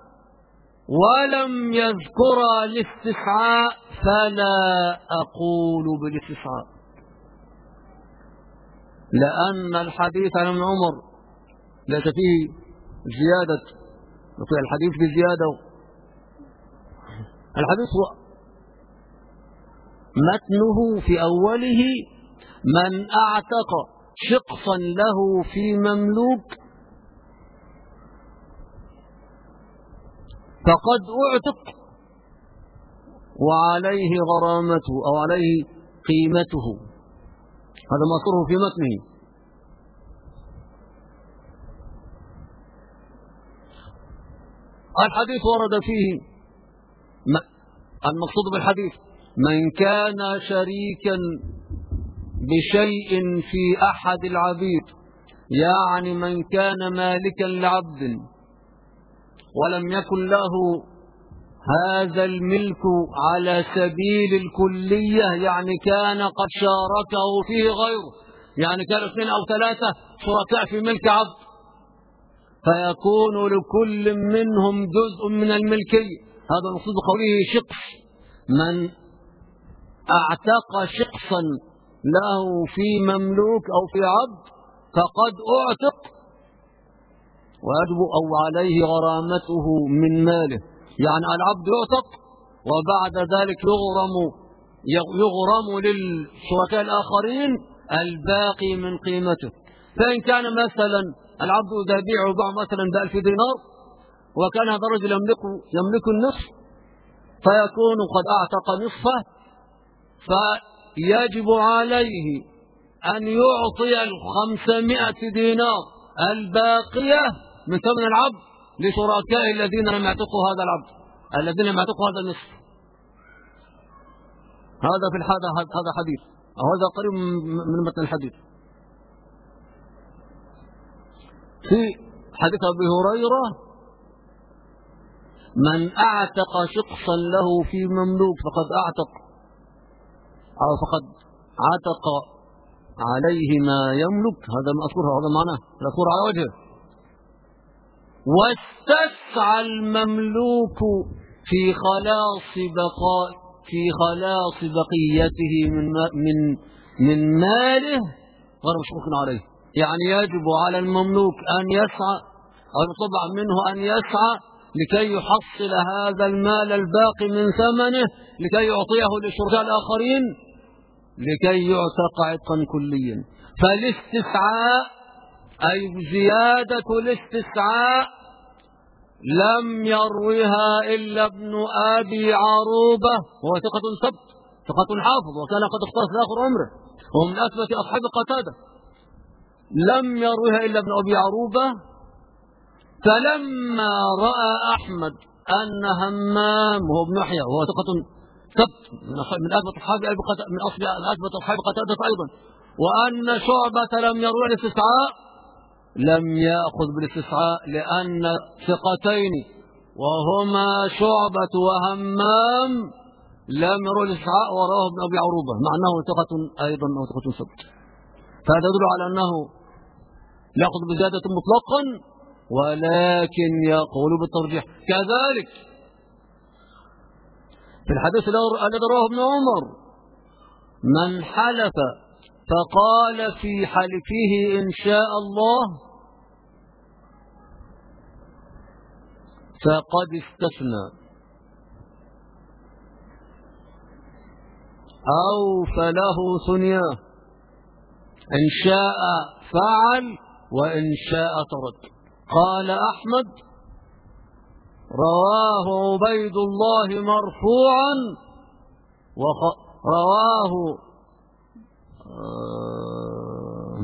ولم يذكر الاستسعاء، فلا أقول بالاستسعاء، لأن الحديث عن ابن عمر ليس فيه زيادة، الحديث بزيادة. الحديث هو متنه في أوله: من أعتق شقصا له في مملوك فقد أعتق وعليه غرامته أو عليه قيمته. هذا ما صره في متنه. الحديث ورد فيه المقصود بالحديث: من كان شريكا بشيء في أحد العبيد، يعني من كان مالكا لعبد ولم يكن له هذا الملك على سبيل الكلية، يعني كان قد شاركه فيه غيره، يعني كان اثنين أو ثلاثة شركاء في ملك عبد، فيكون لكل منهم جزء من الملكية. هذا المقصود بقوله شقص: من اعتق شقصا له في مملوك أو في عبد فقد أعتق ويجب أو عليه غرامته من ماله، يعني العبد يعتق وبعد ذلك يغرم يغرم للشركاء الآخرين الباقي من قيمته. فإن كان مثلا العبد إذا بيع وباع مثلا بألف دينار وكان هذا الرجل يملك يملك النصف، فيكون قد أعتق نصفه، فيجب عليه أن يعطي الخمسمائة دينار الباقية من ثمن العبد لشركائه الذين لم يعتقوا هذا العبد، الذين لم يعتقوا هذا النصف. هذا في الحادث هذا حديث، أو هذا قريب من متن الحديث. في حديث أبي هريرة: من أعتق شخصا له في مملوك فقد أعتق أو فقد عتق عليه ما يملك. هذا مأثور، هذا معناه الأثور على وجهه. واستسعى المملوك في خلاص بقاء في خلاص بقيته من من من ماله غير مشروط عليه، يعني يجب على المملوك أن يسعى أو يطلب منه أن يسعى لكي يحصل هذا المال الباقي من ثمنه لكي يعطيه للشركاء الآخرين لكي يعتق عتقا كليا. فالاستسعاء أي زيادة الاستسعاء لم يروها إلا ابن أبي عروبة، وهو ثقة ثبت ثقة حافظ، وكان قد اختص آخر عمره، وهو من أثبت أصحاب قتادة. لم يروها إلا ابن أبي عروبة. فلما رأى أحمد أن همام وهو ابن يحيى وهو ثقة ثبت من أثبت أصحاب من أصل أثبت أصحاب قتادة أيضا، وأن شعبة لم يروي الاستسعاء، لم يأخذ بالاستسعاء، لأن ثقتين وهما شعبة وهمام لم يروي الاستسعاء ورواه ابن أبي عروبة، مع أنه ثقة أيضا أو ثقة ثبت. فهذا يدل على أنه يأخذ بزيادة مطلقا ولكن يقول بالترجيح. كذلك في الحديث الذي رواه ابن عمر: من حلف فقال في حلفه إن شاء الله فقد استثنى أو فله ثنياه، إن شاء فعل وإن شاء ترك. قال أحمد: رواه عبيد الله مرفوعا ورواه آه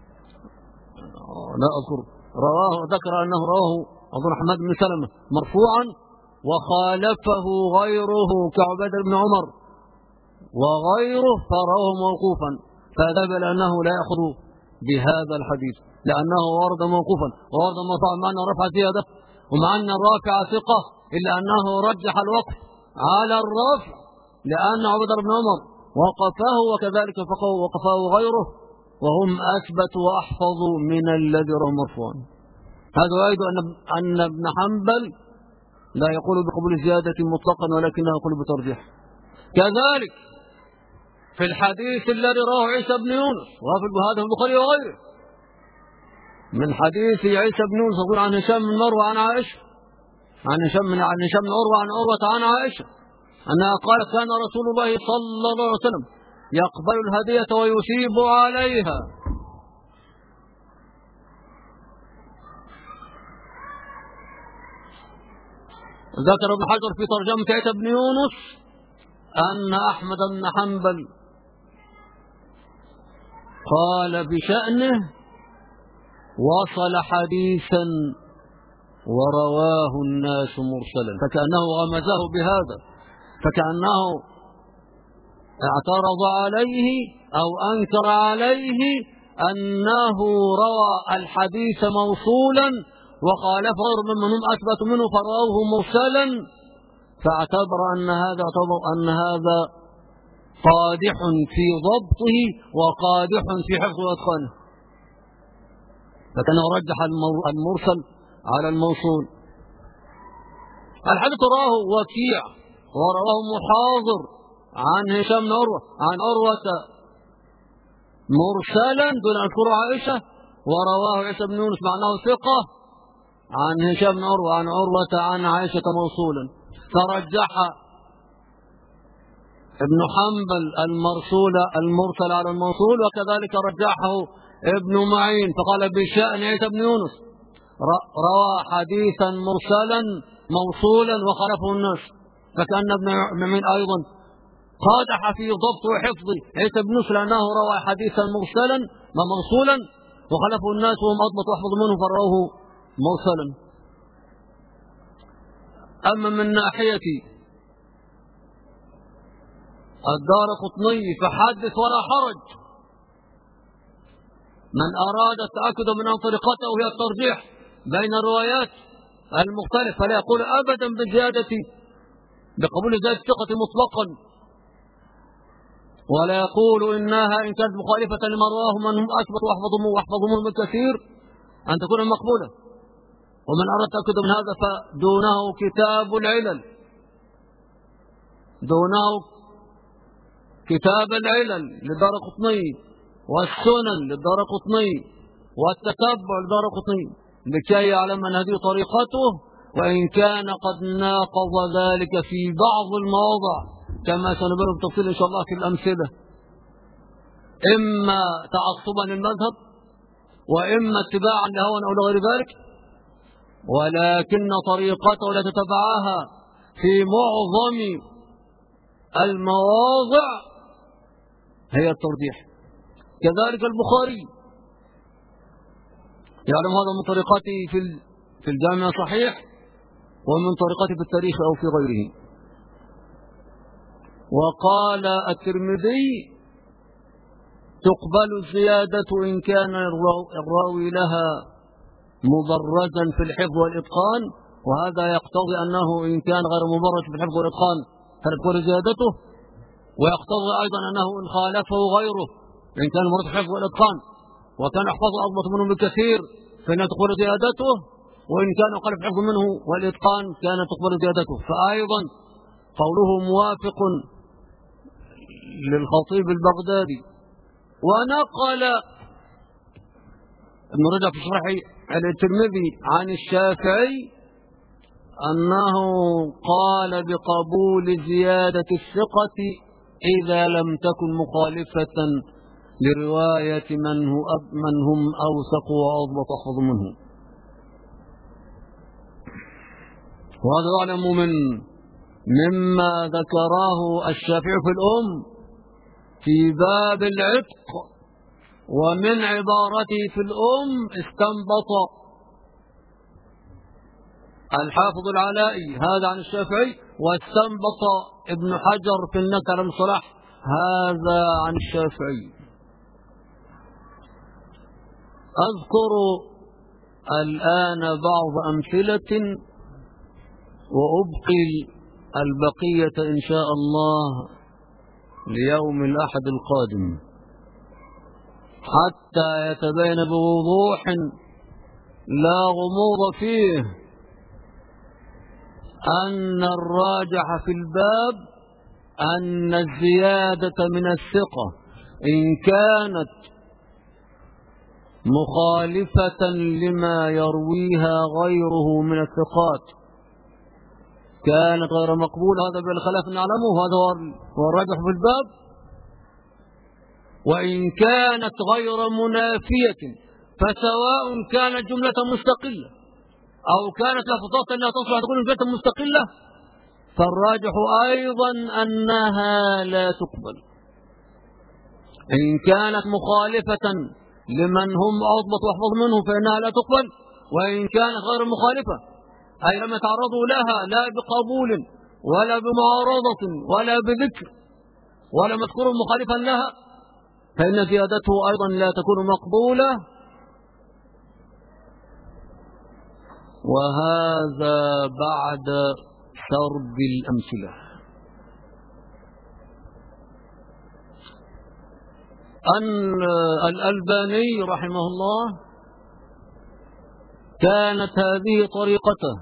لا أذكر رواه ذكر أنه رواه أظن أحمد بن سلمة مرفوعا وخالفه غيره كعبيد بن عمر وغيره فرواه موقوفا، فدل أنه لا يأخذ بهذا الحديث لأنه ورد موقوفا وورد مرفوعا، مع أن رفع زيادة ومع أن الرافع ثقة إلا أنه رجح الوقف على الرفع لأن عبد بن عمر وقفه وكذلك وقفه غيره وهم أثبت وأحفظ من الذي رواه مرفوعا. هذا يؤيد أن أن ابن حنبل لا يقول بقبول زيادة مطلقا ولكنه يقول بترجيح. كذلك في الحديث الذي رواه عيسى بن يونس وفي هذا البخاري وغيره من حديث عيسى بن يونس يقول عن هشام بن مروه عن عائشة عن هشام من عن هشام بن عروة عن عروة عن عائشة أنها قالت: كان رسول الله صلى الله عليه وسلم يقبل الهدية ويثيب عليها. ذكر ابن حجر في ترجمة عيسى بن يونس أن أحمد بن حنبل قال بشأنه: وصل حديثا ورواه الناس مرسلا، فكأنه غمزه بهذا، فكأنه اعترض عليه أو أنكر عليه أنه روى الحديث موصولا وخالف غير ممن أثبت منه فرواه مرسلا، فاعتبر أن هذا اعتبر أن هذا قادح في ضبطه وقادح في حفظه واتقانه، فكان رجح المرسل على الموصول. الحديث رواه وكيع ورواه محاضر عن هشام بن عروة عن عروة مرسلا دون أن تذكر عائشة، ورواه عيسى بن يونس معناه ثقة عن هشام بن عروة عن عروة عن عائشة موصولا، فرجح ابن حنبل المرسول المرسل على الموصول، وكذلك رجحه ابن معين فقال بشأن عيسى بن يونس روى حديثا مرسلا موصولا وخالفه الناس، فكأن ابن معين أيضا قادح في ضبط وحفظ عيسى بن يونس لأنه روى حديثا مرسلا موصولا وخالفه الناس وهم أضبط وأحفظ منه فرواه مرسلا. أما من ناحية الدارقطني فحدث ولا حرج، من أراد التأكد من أن طريقته هي الترجيح بين الروايات المختلفة فلا يقول أبدا بزيادة بقبول زيادة الثقة مطلقا، ولا يقول إنها إن كانت مخالفة لما رواه من هم أثبت وأحفظ منه من كثير أن تكون مقبولة. ومن أراد التأكد من هذا فدونه كتاب العلل دونه كتاب العلل للدارقطني والسنن للدارقطني والتتبع للدارقطني لكي يعلم أن هذه طريقته، وإن كان قد ناقض ذلك في بعض المواضع كما سنبين بالتفصيل إن شاء الله في الأمثلة، إما تعصبا للمذهب وإما اتباعا لهوى أو لغير ذلك، ولكن طريقته التي تتبعها في معظم المواضع هي الترجيح. كذلك البخاري يعلم هذا من طريقته في في الجامع الصحيح ومن طريقته في التاريخ أو في غيره. وقال الترمذي: تقبل الزيادة إن كان الراوي لها مبرزا في الحفظ والإتقان، وهذا يقتضي أنه إن كان غير مبرز في الحفظ والإتقان فتكون زيادته، ويقتضي أيضا أنه إن خالفه غيره إن كان مبرز في الحفظ والإتقان وكان يحفظه أضبط منه بكثير فإنها تقبل زيادته، وإن كان أقل في الحفظ منه والإتقان كانت تقبل زيادته. فأيضا قوله موافق للخطيب البغدادي. ونقل ابن رجب في شرح الترمذي عن الشافعي أنه قال بقبول زيادة الثقة إذا لم تكن مخالفة لرواية من, هو من هم أوثق وأضبط أحفظ منه. وهذا يعلم من مما ذكراه الشافعي في الأم في باب العتق، ومن عبارته في الأم استنبط الحافظ العلائي هذا عن الشافعي، واستنبط ابن حجر في النكت على المصطلح هذا عن الشافعي. أذكر الآن بعض أمثلة وأبقي البقية إن شاء الله ليوم الأحد القادم حتى يتبين بوضوح لا غموض فيه أن الراجح في الباب أن الزيادة من الثقة إن كانت مخالفة لما يرويها غيره من الثقات كانت غير مقبول. هذا بالخلاف نعلمه، هذا هو الراجح في الباب. وإن كانت غير منافية فسواء كانت جملة مستقلة أو كانت لفظات لا تصلح تكون جملة مستقلة فالراجح أيضا أنها لا تقبل. إن كانت مخالفة لمن هم أضبط واحفظ منه فإنها لا تقبل، وإن كانت غير مخالفة أي لم يتعرضوا لها لا بقبول ولا بمعارضة ولا بذكر ولا مذكور مخالفا لها فإن زيادته أيضا لا تكون مقبولة. وهذا بعد سرد الأمثلة. أن الألباني رحمه الله كانت هذه طريقته،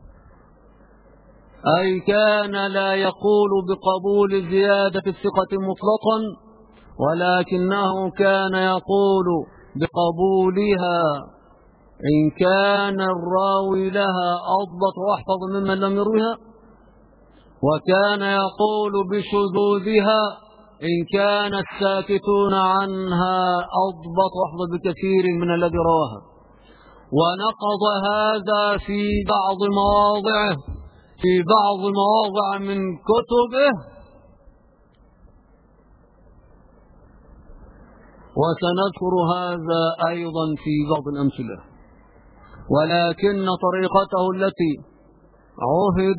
أي كان لا يقول بقبول زيادة الثقة مطلقا، ولكنه كان يقول بقبولها إن كان الراوي لها أضبط وأحفظ ممن لم يروها، وكان يقول بشذوذها إن كان الساكتون عنها أضبط وأحفظ بكثير من الذي رواها. ونقض هذا في بعض مواضعه في بعض مواضع من كتبه، وسنذكر هذا أيضا في بعض الأمثلة. ولكن طريقته التي عهد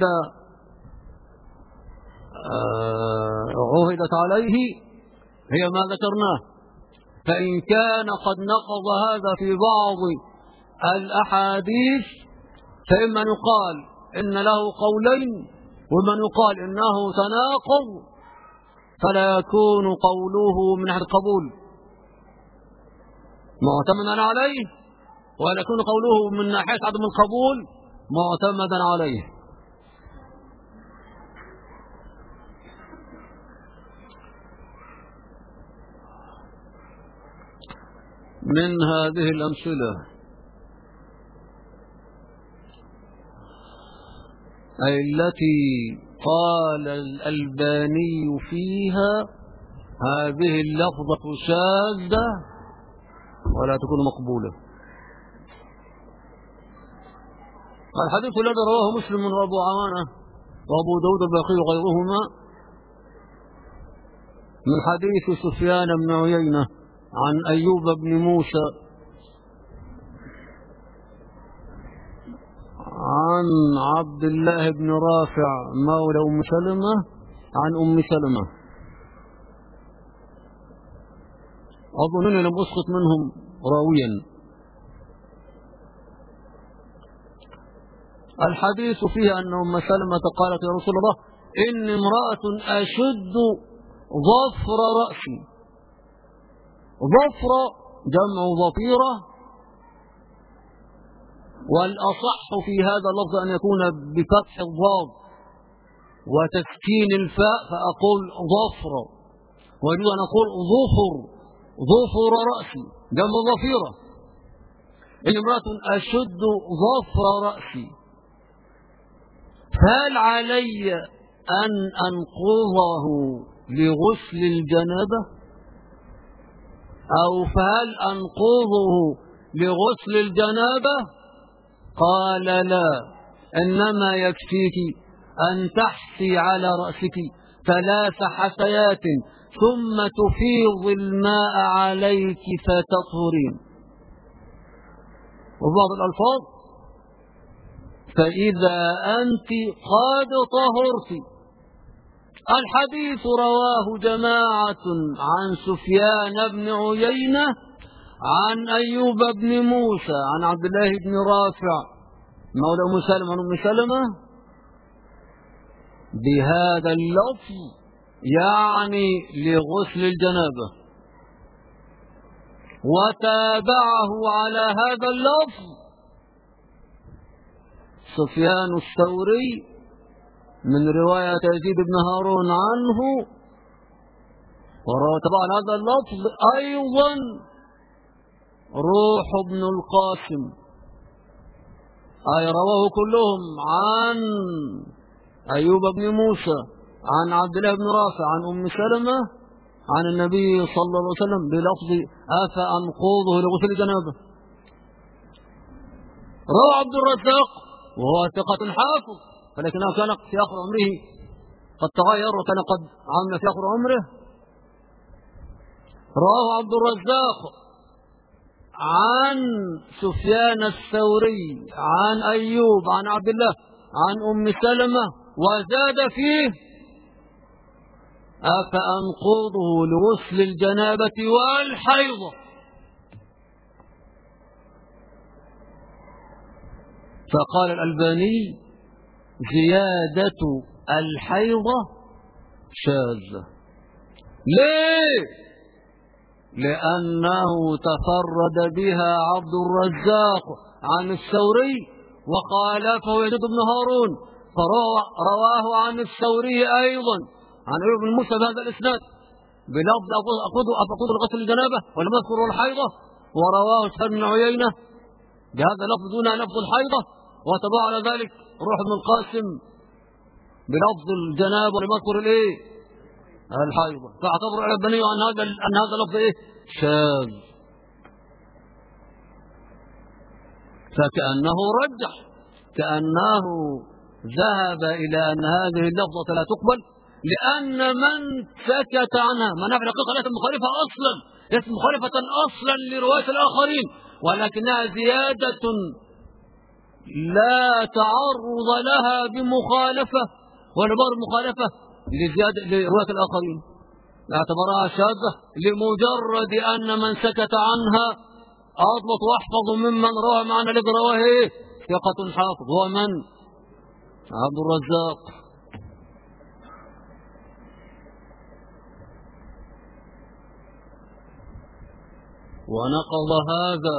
عهدت عليه هي ما ذكرناه. فإن كان قد نقض هذا في بعض الأحاديث فإما يقال إن له قولين، ومن يقال إنه تناقض، فلا يكون قوله من أحد القبول معتمدا عليه، ولا يكون قوله من ناحية عدم القبول معتمدا عليه. من هذه الأمثلة أي التي قال الألباني فيها هذه اللفظة شاذة ولا تكون مقبولة. الحديث الذي رواه مسلم وأبو عوانة وأبو داود الباقي وغيرهما من حديث سفيان بن عيينة عن أيوب بن موسى عن عبد الله بن رافع مولى أم سلمة عن أم سلمة. أظنني لم أسقط منهم راويا. الحديث فيه أن أم سلمة قالت يا رسول الله إني امرأة أشد ظفر رأسي. ظفر جمع ظفيرة، والأصح في هذا اللفظ أن يكون بفتح الضاد وتسكين الفاء فأقول ظفر. ويجوز أن نقول ظفر ظفر رأسي جنب الظفيرة. إن امرأة أشد ظفر رأسي فهل علي أن أنقضه لغسل الجنابة أو فهل أنقضه لغسل الجنابة؟ قال لا، إنما يكفيك أن تحسي على رأسك ثلاث حسيات ثم تفيض الماء عليك فتطهرين. وبعض الألفاظ فإذا أنت قد طهرت. الحديث رواه جماعة عن سفيان بن عيينة عن أيوب بن موسى عن عبد الله بن رافع مولى أم سلمة عن أم سلمة بهذا اللفظ، يعني لغسل الجنابة، وتابعه على هذا اللفظ سفيان الثوري من رواية يزيد بن هارون عنه، وروى طبعا هذا اللفظ أيضا روح بن القاسم، أي رواه كلهم عن أيوب بن موسى عن عبد الله بن رافع عن أم سلمة عن النبي صلى الله عليه وسلم بلفظ أفأنقضه لغسل الجنابة. روى عبد الرزاق وهو ثقة حافظ، ولكنه كان في آخر عمره قد تغير وكان قد عمل في آخر عمره. رواه عبد الرزاق عن سفيان الثوري عن أيوب عن عبد الله عن أم سلمة، وزاد فيه أفأنقضه لغسل الجنابة والحيضة. فقال الألباني زيادة الحيضة شاذة. ليه؟ لأنه تفرد بها عبد الرزاق عن الثوري وخالفه يزيد بن هارون، فرواه عن الثوري أيضا عن أيوب بن موسى بهذا الإسناد بلفظ أفقد الغسل الجنابة ولم يذكر الحيضة، ورواه سفيان بن عيينة بهذا اللفظ دون لفظ الحيضة، وتبع على ذلك روح بن القاسم بلفظ الجنابة ولم يذكر الايه الحيضة، فاعتبر الألباني أن هذا أن هذا اللفظ ايه شاذ، فكأنه رجح، كأنه ذهب إلى أن هذه اللفظة لا تقبل، لأن من سكت عنها من في الحقيقة ليست مخالفة أصلا، ليست مخالفة أصلا لرواية الآخرين، ولكنها زيادة لا تعرض لها بمخالفة ولا بار مخالفة لزيادة لرواية الآخرين، اعتبرها شاذة لمجرد أن من سكت عنها أضبط وأحفظ ممن روى معنا الذي رواه إيه ثقة حافظ، هو من؟ عبد الرزاق. ونقض هذا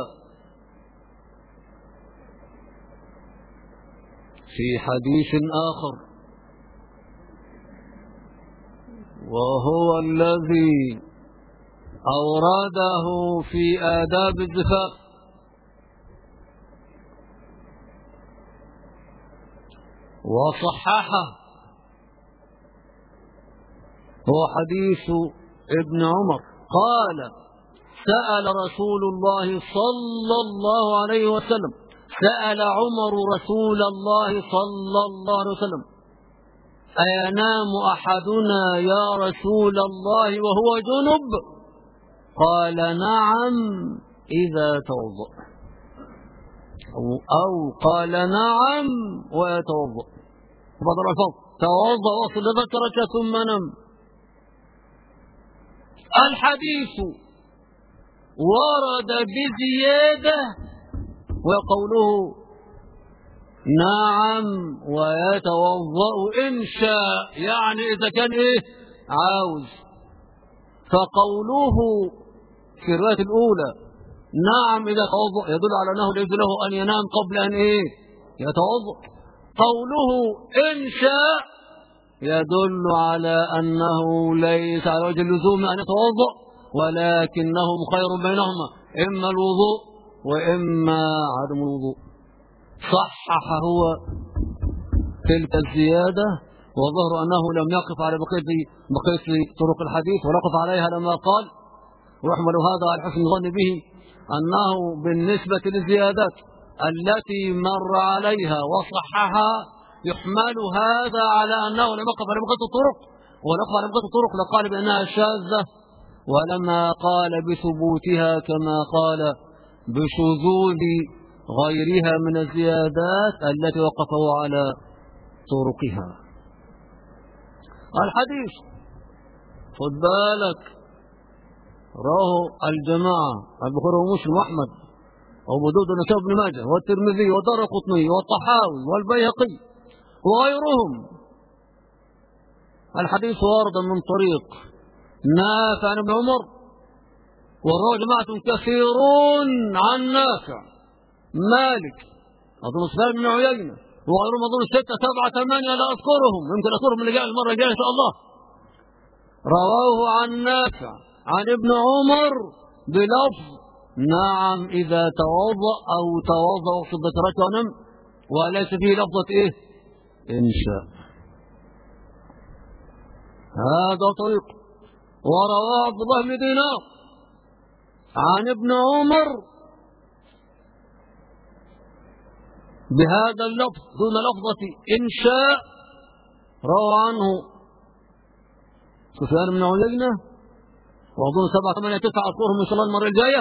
في حديث آخر، وهو الذي أورده في آداب الزفاف، وصححه، هو حديث ابن عمر قال سأل رسول الله صلى الله عليه وسلم سأل عمر رسول الله صلى الله عليه وسلم أينام أحدنا يا رسول الله وهو جنب؟ قال نعم إذا توضأ، أو قال نعم ويتوضأ، بعض الألفاظ توضأ وصل ذكرك ثم نم. الحديث ورد بزيادة وقوله نعم ويتوضأ إن شاء، يعني إذا كان إيه عاوز، فقوله في الرواية الأولى نعم إذا توضأ يدل على أنه ليس له أن ينام قبل أن إيه يتوضأ. قوله إن شاء يدل على أنه ليس على وجه اللزوم أن يتوضأ، ولكنه خير بينهما، إما الوضوء وإما عدم الوضوء. صحح هو تلك الزيادة، وظهر أنه لم يقف على بقية بقية طرق الحديث، ولقف عليها لما قال: ويحمل هذا على حسن الظن به أنه بالنسبة للزيادات التي مر عليها وصححها يحمل هذا على أنه لم يقف على بقية الطرق، ولقف على بقية الطرق لقال بأنها شاذة، ولما قال بثبوتها كما قال بشذوذ غيرها من الزيادات التي وقفوا على طرقها. الحديث خد بالك رواه الجماعة البخاري ومسلم وأحمد وأبو داود والنسائي وابن ماجه والترمذي والدارقطني والطحاوي والبيهقي وغيرهم. الحديث وارد من طريق نافع عن ابن عمر، ورواه جماعة كثيرون عن نافع، مالك، أظن سفيان بن عيينة، وغيرهم أظن ستة سبعة ثمانية لا أذكرهم، يمكن أذكرهم اللي جاء المرة الجاية إن شاء الله. رواه عن نافع عن ابن عمر بلفظ: نعم إذا توضأ أو توضأ في الذكرات ونم، وليس فيه لفظة إيه؟ إنشاء. هذا طريق. ورواه عبد الله بن دينار عن ابن عمر بهذا اللفظ دون لفظة إنشاء، روى عنه سفيان بن عيينة، وأظن سبعة ثمانية تسعة أذكرهم إن شاء الله المرة الجاية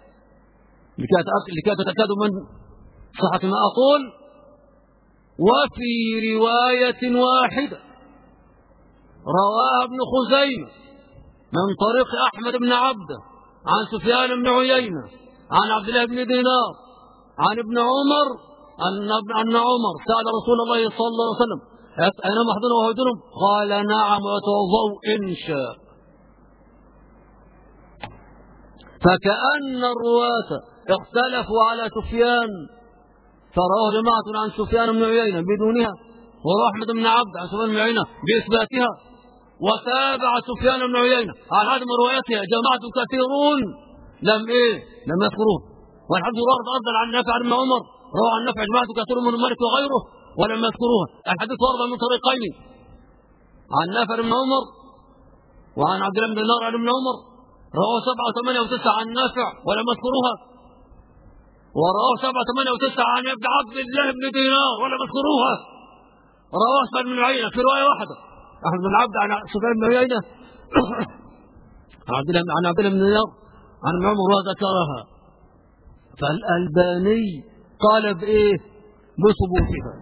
لكي تتأكدوا من صحة ما أقول. وفي رواية واحدة رواها ابن خزيمة من طريق أحمد بن عبده عن سفيان بن عيينة عن عبد الله بن دينار عن ابن عمر أن عمر سأل رسول الله صلى الله عليه وسلم: أينما أحدنا وهو جنب؟ قال: نعم ويتوضأ إن شاء. فكأن الرواة اختلفوا على سفيان، فرواه جماعة عن سفيان بن عيينة بدونها، ورواه أحمد بن عبد عن سفيان بن عيينة بإثباتها، وتابع سفيان بن عيينة على عدم روايتها جماعة كثيرون لم إيه لم يذكروه. والحديث ورد أفضل عن نافع بن عمر، روى عن نافع جماعة كثيرون من مالك وغيره ولم يذكروها. الحديث ورد من طريقين: عن نافع بن عمر وعن عبد الله بن دينار عن ابن عمر، رواه سبعة وثمانية وتسعة عن نافع ولم يذكروها، ورواه سبعة ثمانية وتسعة عن ابن عبد الله بن دينار ولم يذكروها. رواه سفيان بن عيينة في رواية واحدة، أحمد بن عبد عن سفيان بن عيينة عن عبد الله بن دينار عن ابن عمر وذكرها. فالألباني قال بإيه؟ بثبوتها.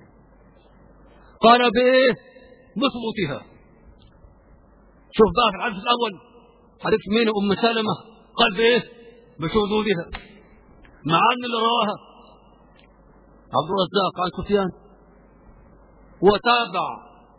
قال بإيه؟ بثبوتها. شوف بقى في الحديث الأول حديث مين؟ أم سلمة، قال بإيه؟ بشذوذها، مع أن اللي رواها عبد الرزاق عن سفيان، وتابع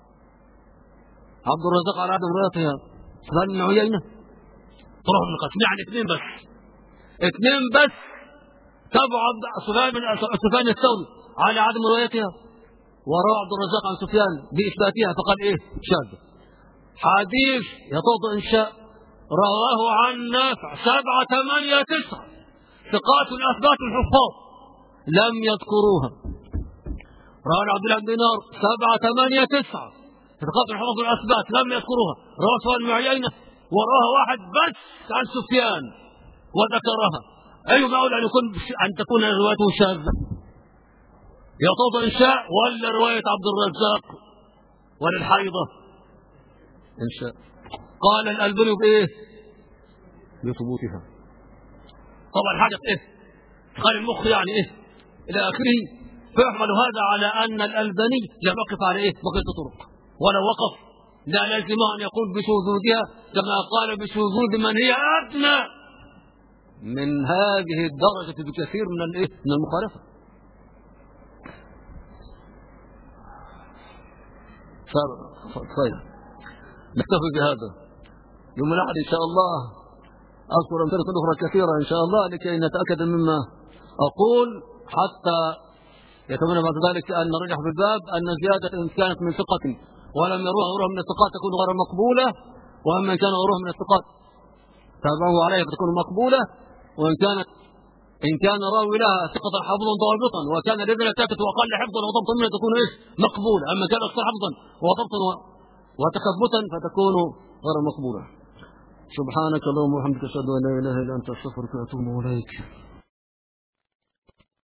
عبد الرزاق على عدم روايتها سفيان بن عيينة. طرح من القسم يعني اثنين بس، اثنين بس تابع سفيان بن سفيان الثوري على عدم روايتها، وروى عبد الرزاق عن سفيان بإثباتها، فقال إيه؟ شاذ. حديث يتوضأ إن شاء رواه عن نافع سبعة ثمانية تسعة ثقات الأثبات الحفاظ لم يذكروها. رواه عبد الله بن دينار سبعة ثمانية تسعة ثقات الحفاظ الأثبات لم يذكروها. رواه سفيان بن عيينة وراها واحد بس عن سفيان وذكرها. أي معقول أن يكون أن تكون روايته شاذة؟ يتوضأ إن شاء ولا رواية عبد الرزاق ولا الحيضة؟ إن شاء. قال الألباني بإيه؟ بثبوتها. طبعا حاجة إيه؟ قال المخ يعني إيه؟ إلى آخره. فيحمل هذا على أن الألباني لم يقف على إيه؟ بقية الطرق، ولو وقف لا لازم أن يقول بشذوذها كما قال بشذوذ من هي أدنى من هذه الدرجة بكثير من الإيه؟ من المخالفة. طيب نكتفي بهذا. يوم الأحد إن شاء الله أذكر أمثلة أخرى كثيرة إن شاء الله لكي نتأكد مما أقول، حتى يتمنى بعد ذلك أن نرجح في الباب أن زيادة إن كانت من ثقة ولم يروه غيره من الثقات تكون غير مقبولة، وأما كان غيره من الثقات تابعه عليه فتكون مقبولة، وإن كانت إن كان راوي لها ثقة حفظا ضابطا وكان الذين ساكت وأقل حفظا وضبطا منه تكون إيش مقبولة، أما كان أكثر حفظا وضبطا وتثبتا فتكون غير مقبولة. سبحانك اللهم وبحمدك أشهد أن لا إله إلا أنت أستغفرك وأتوب إليك.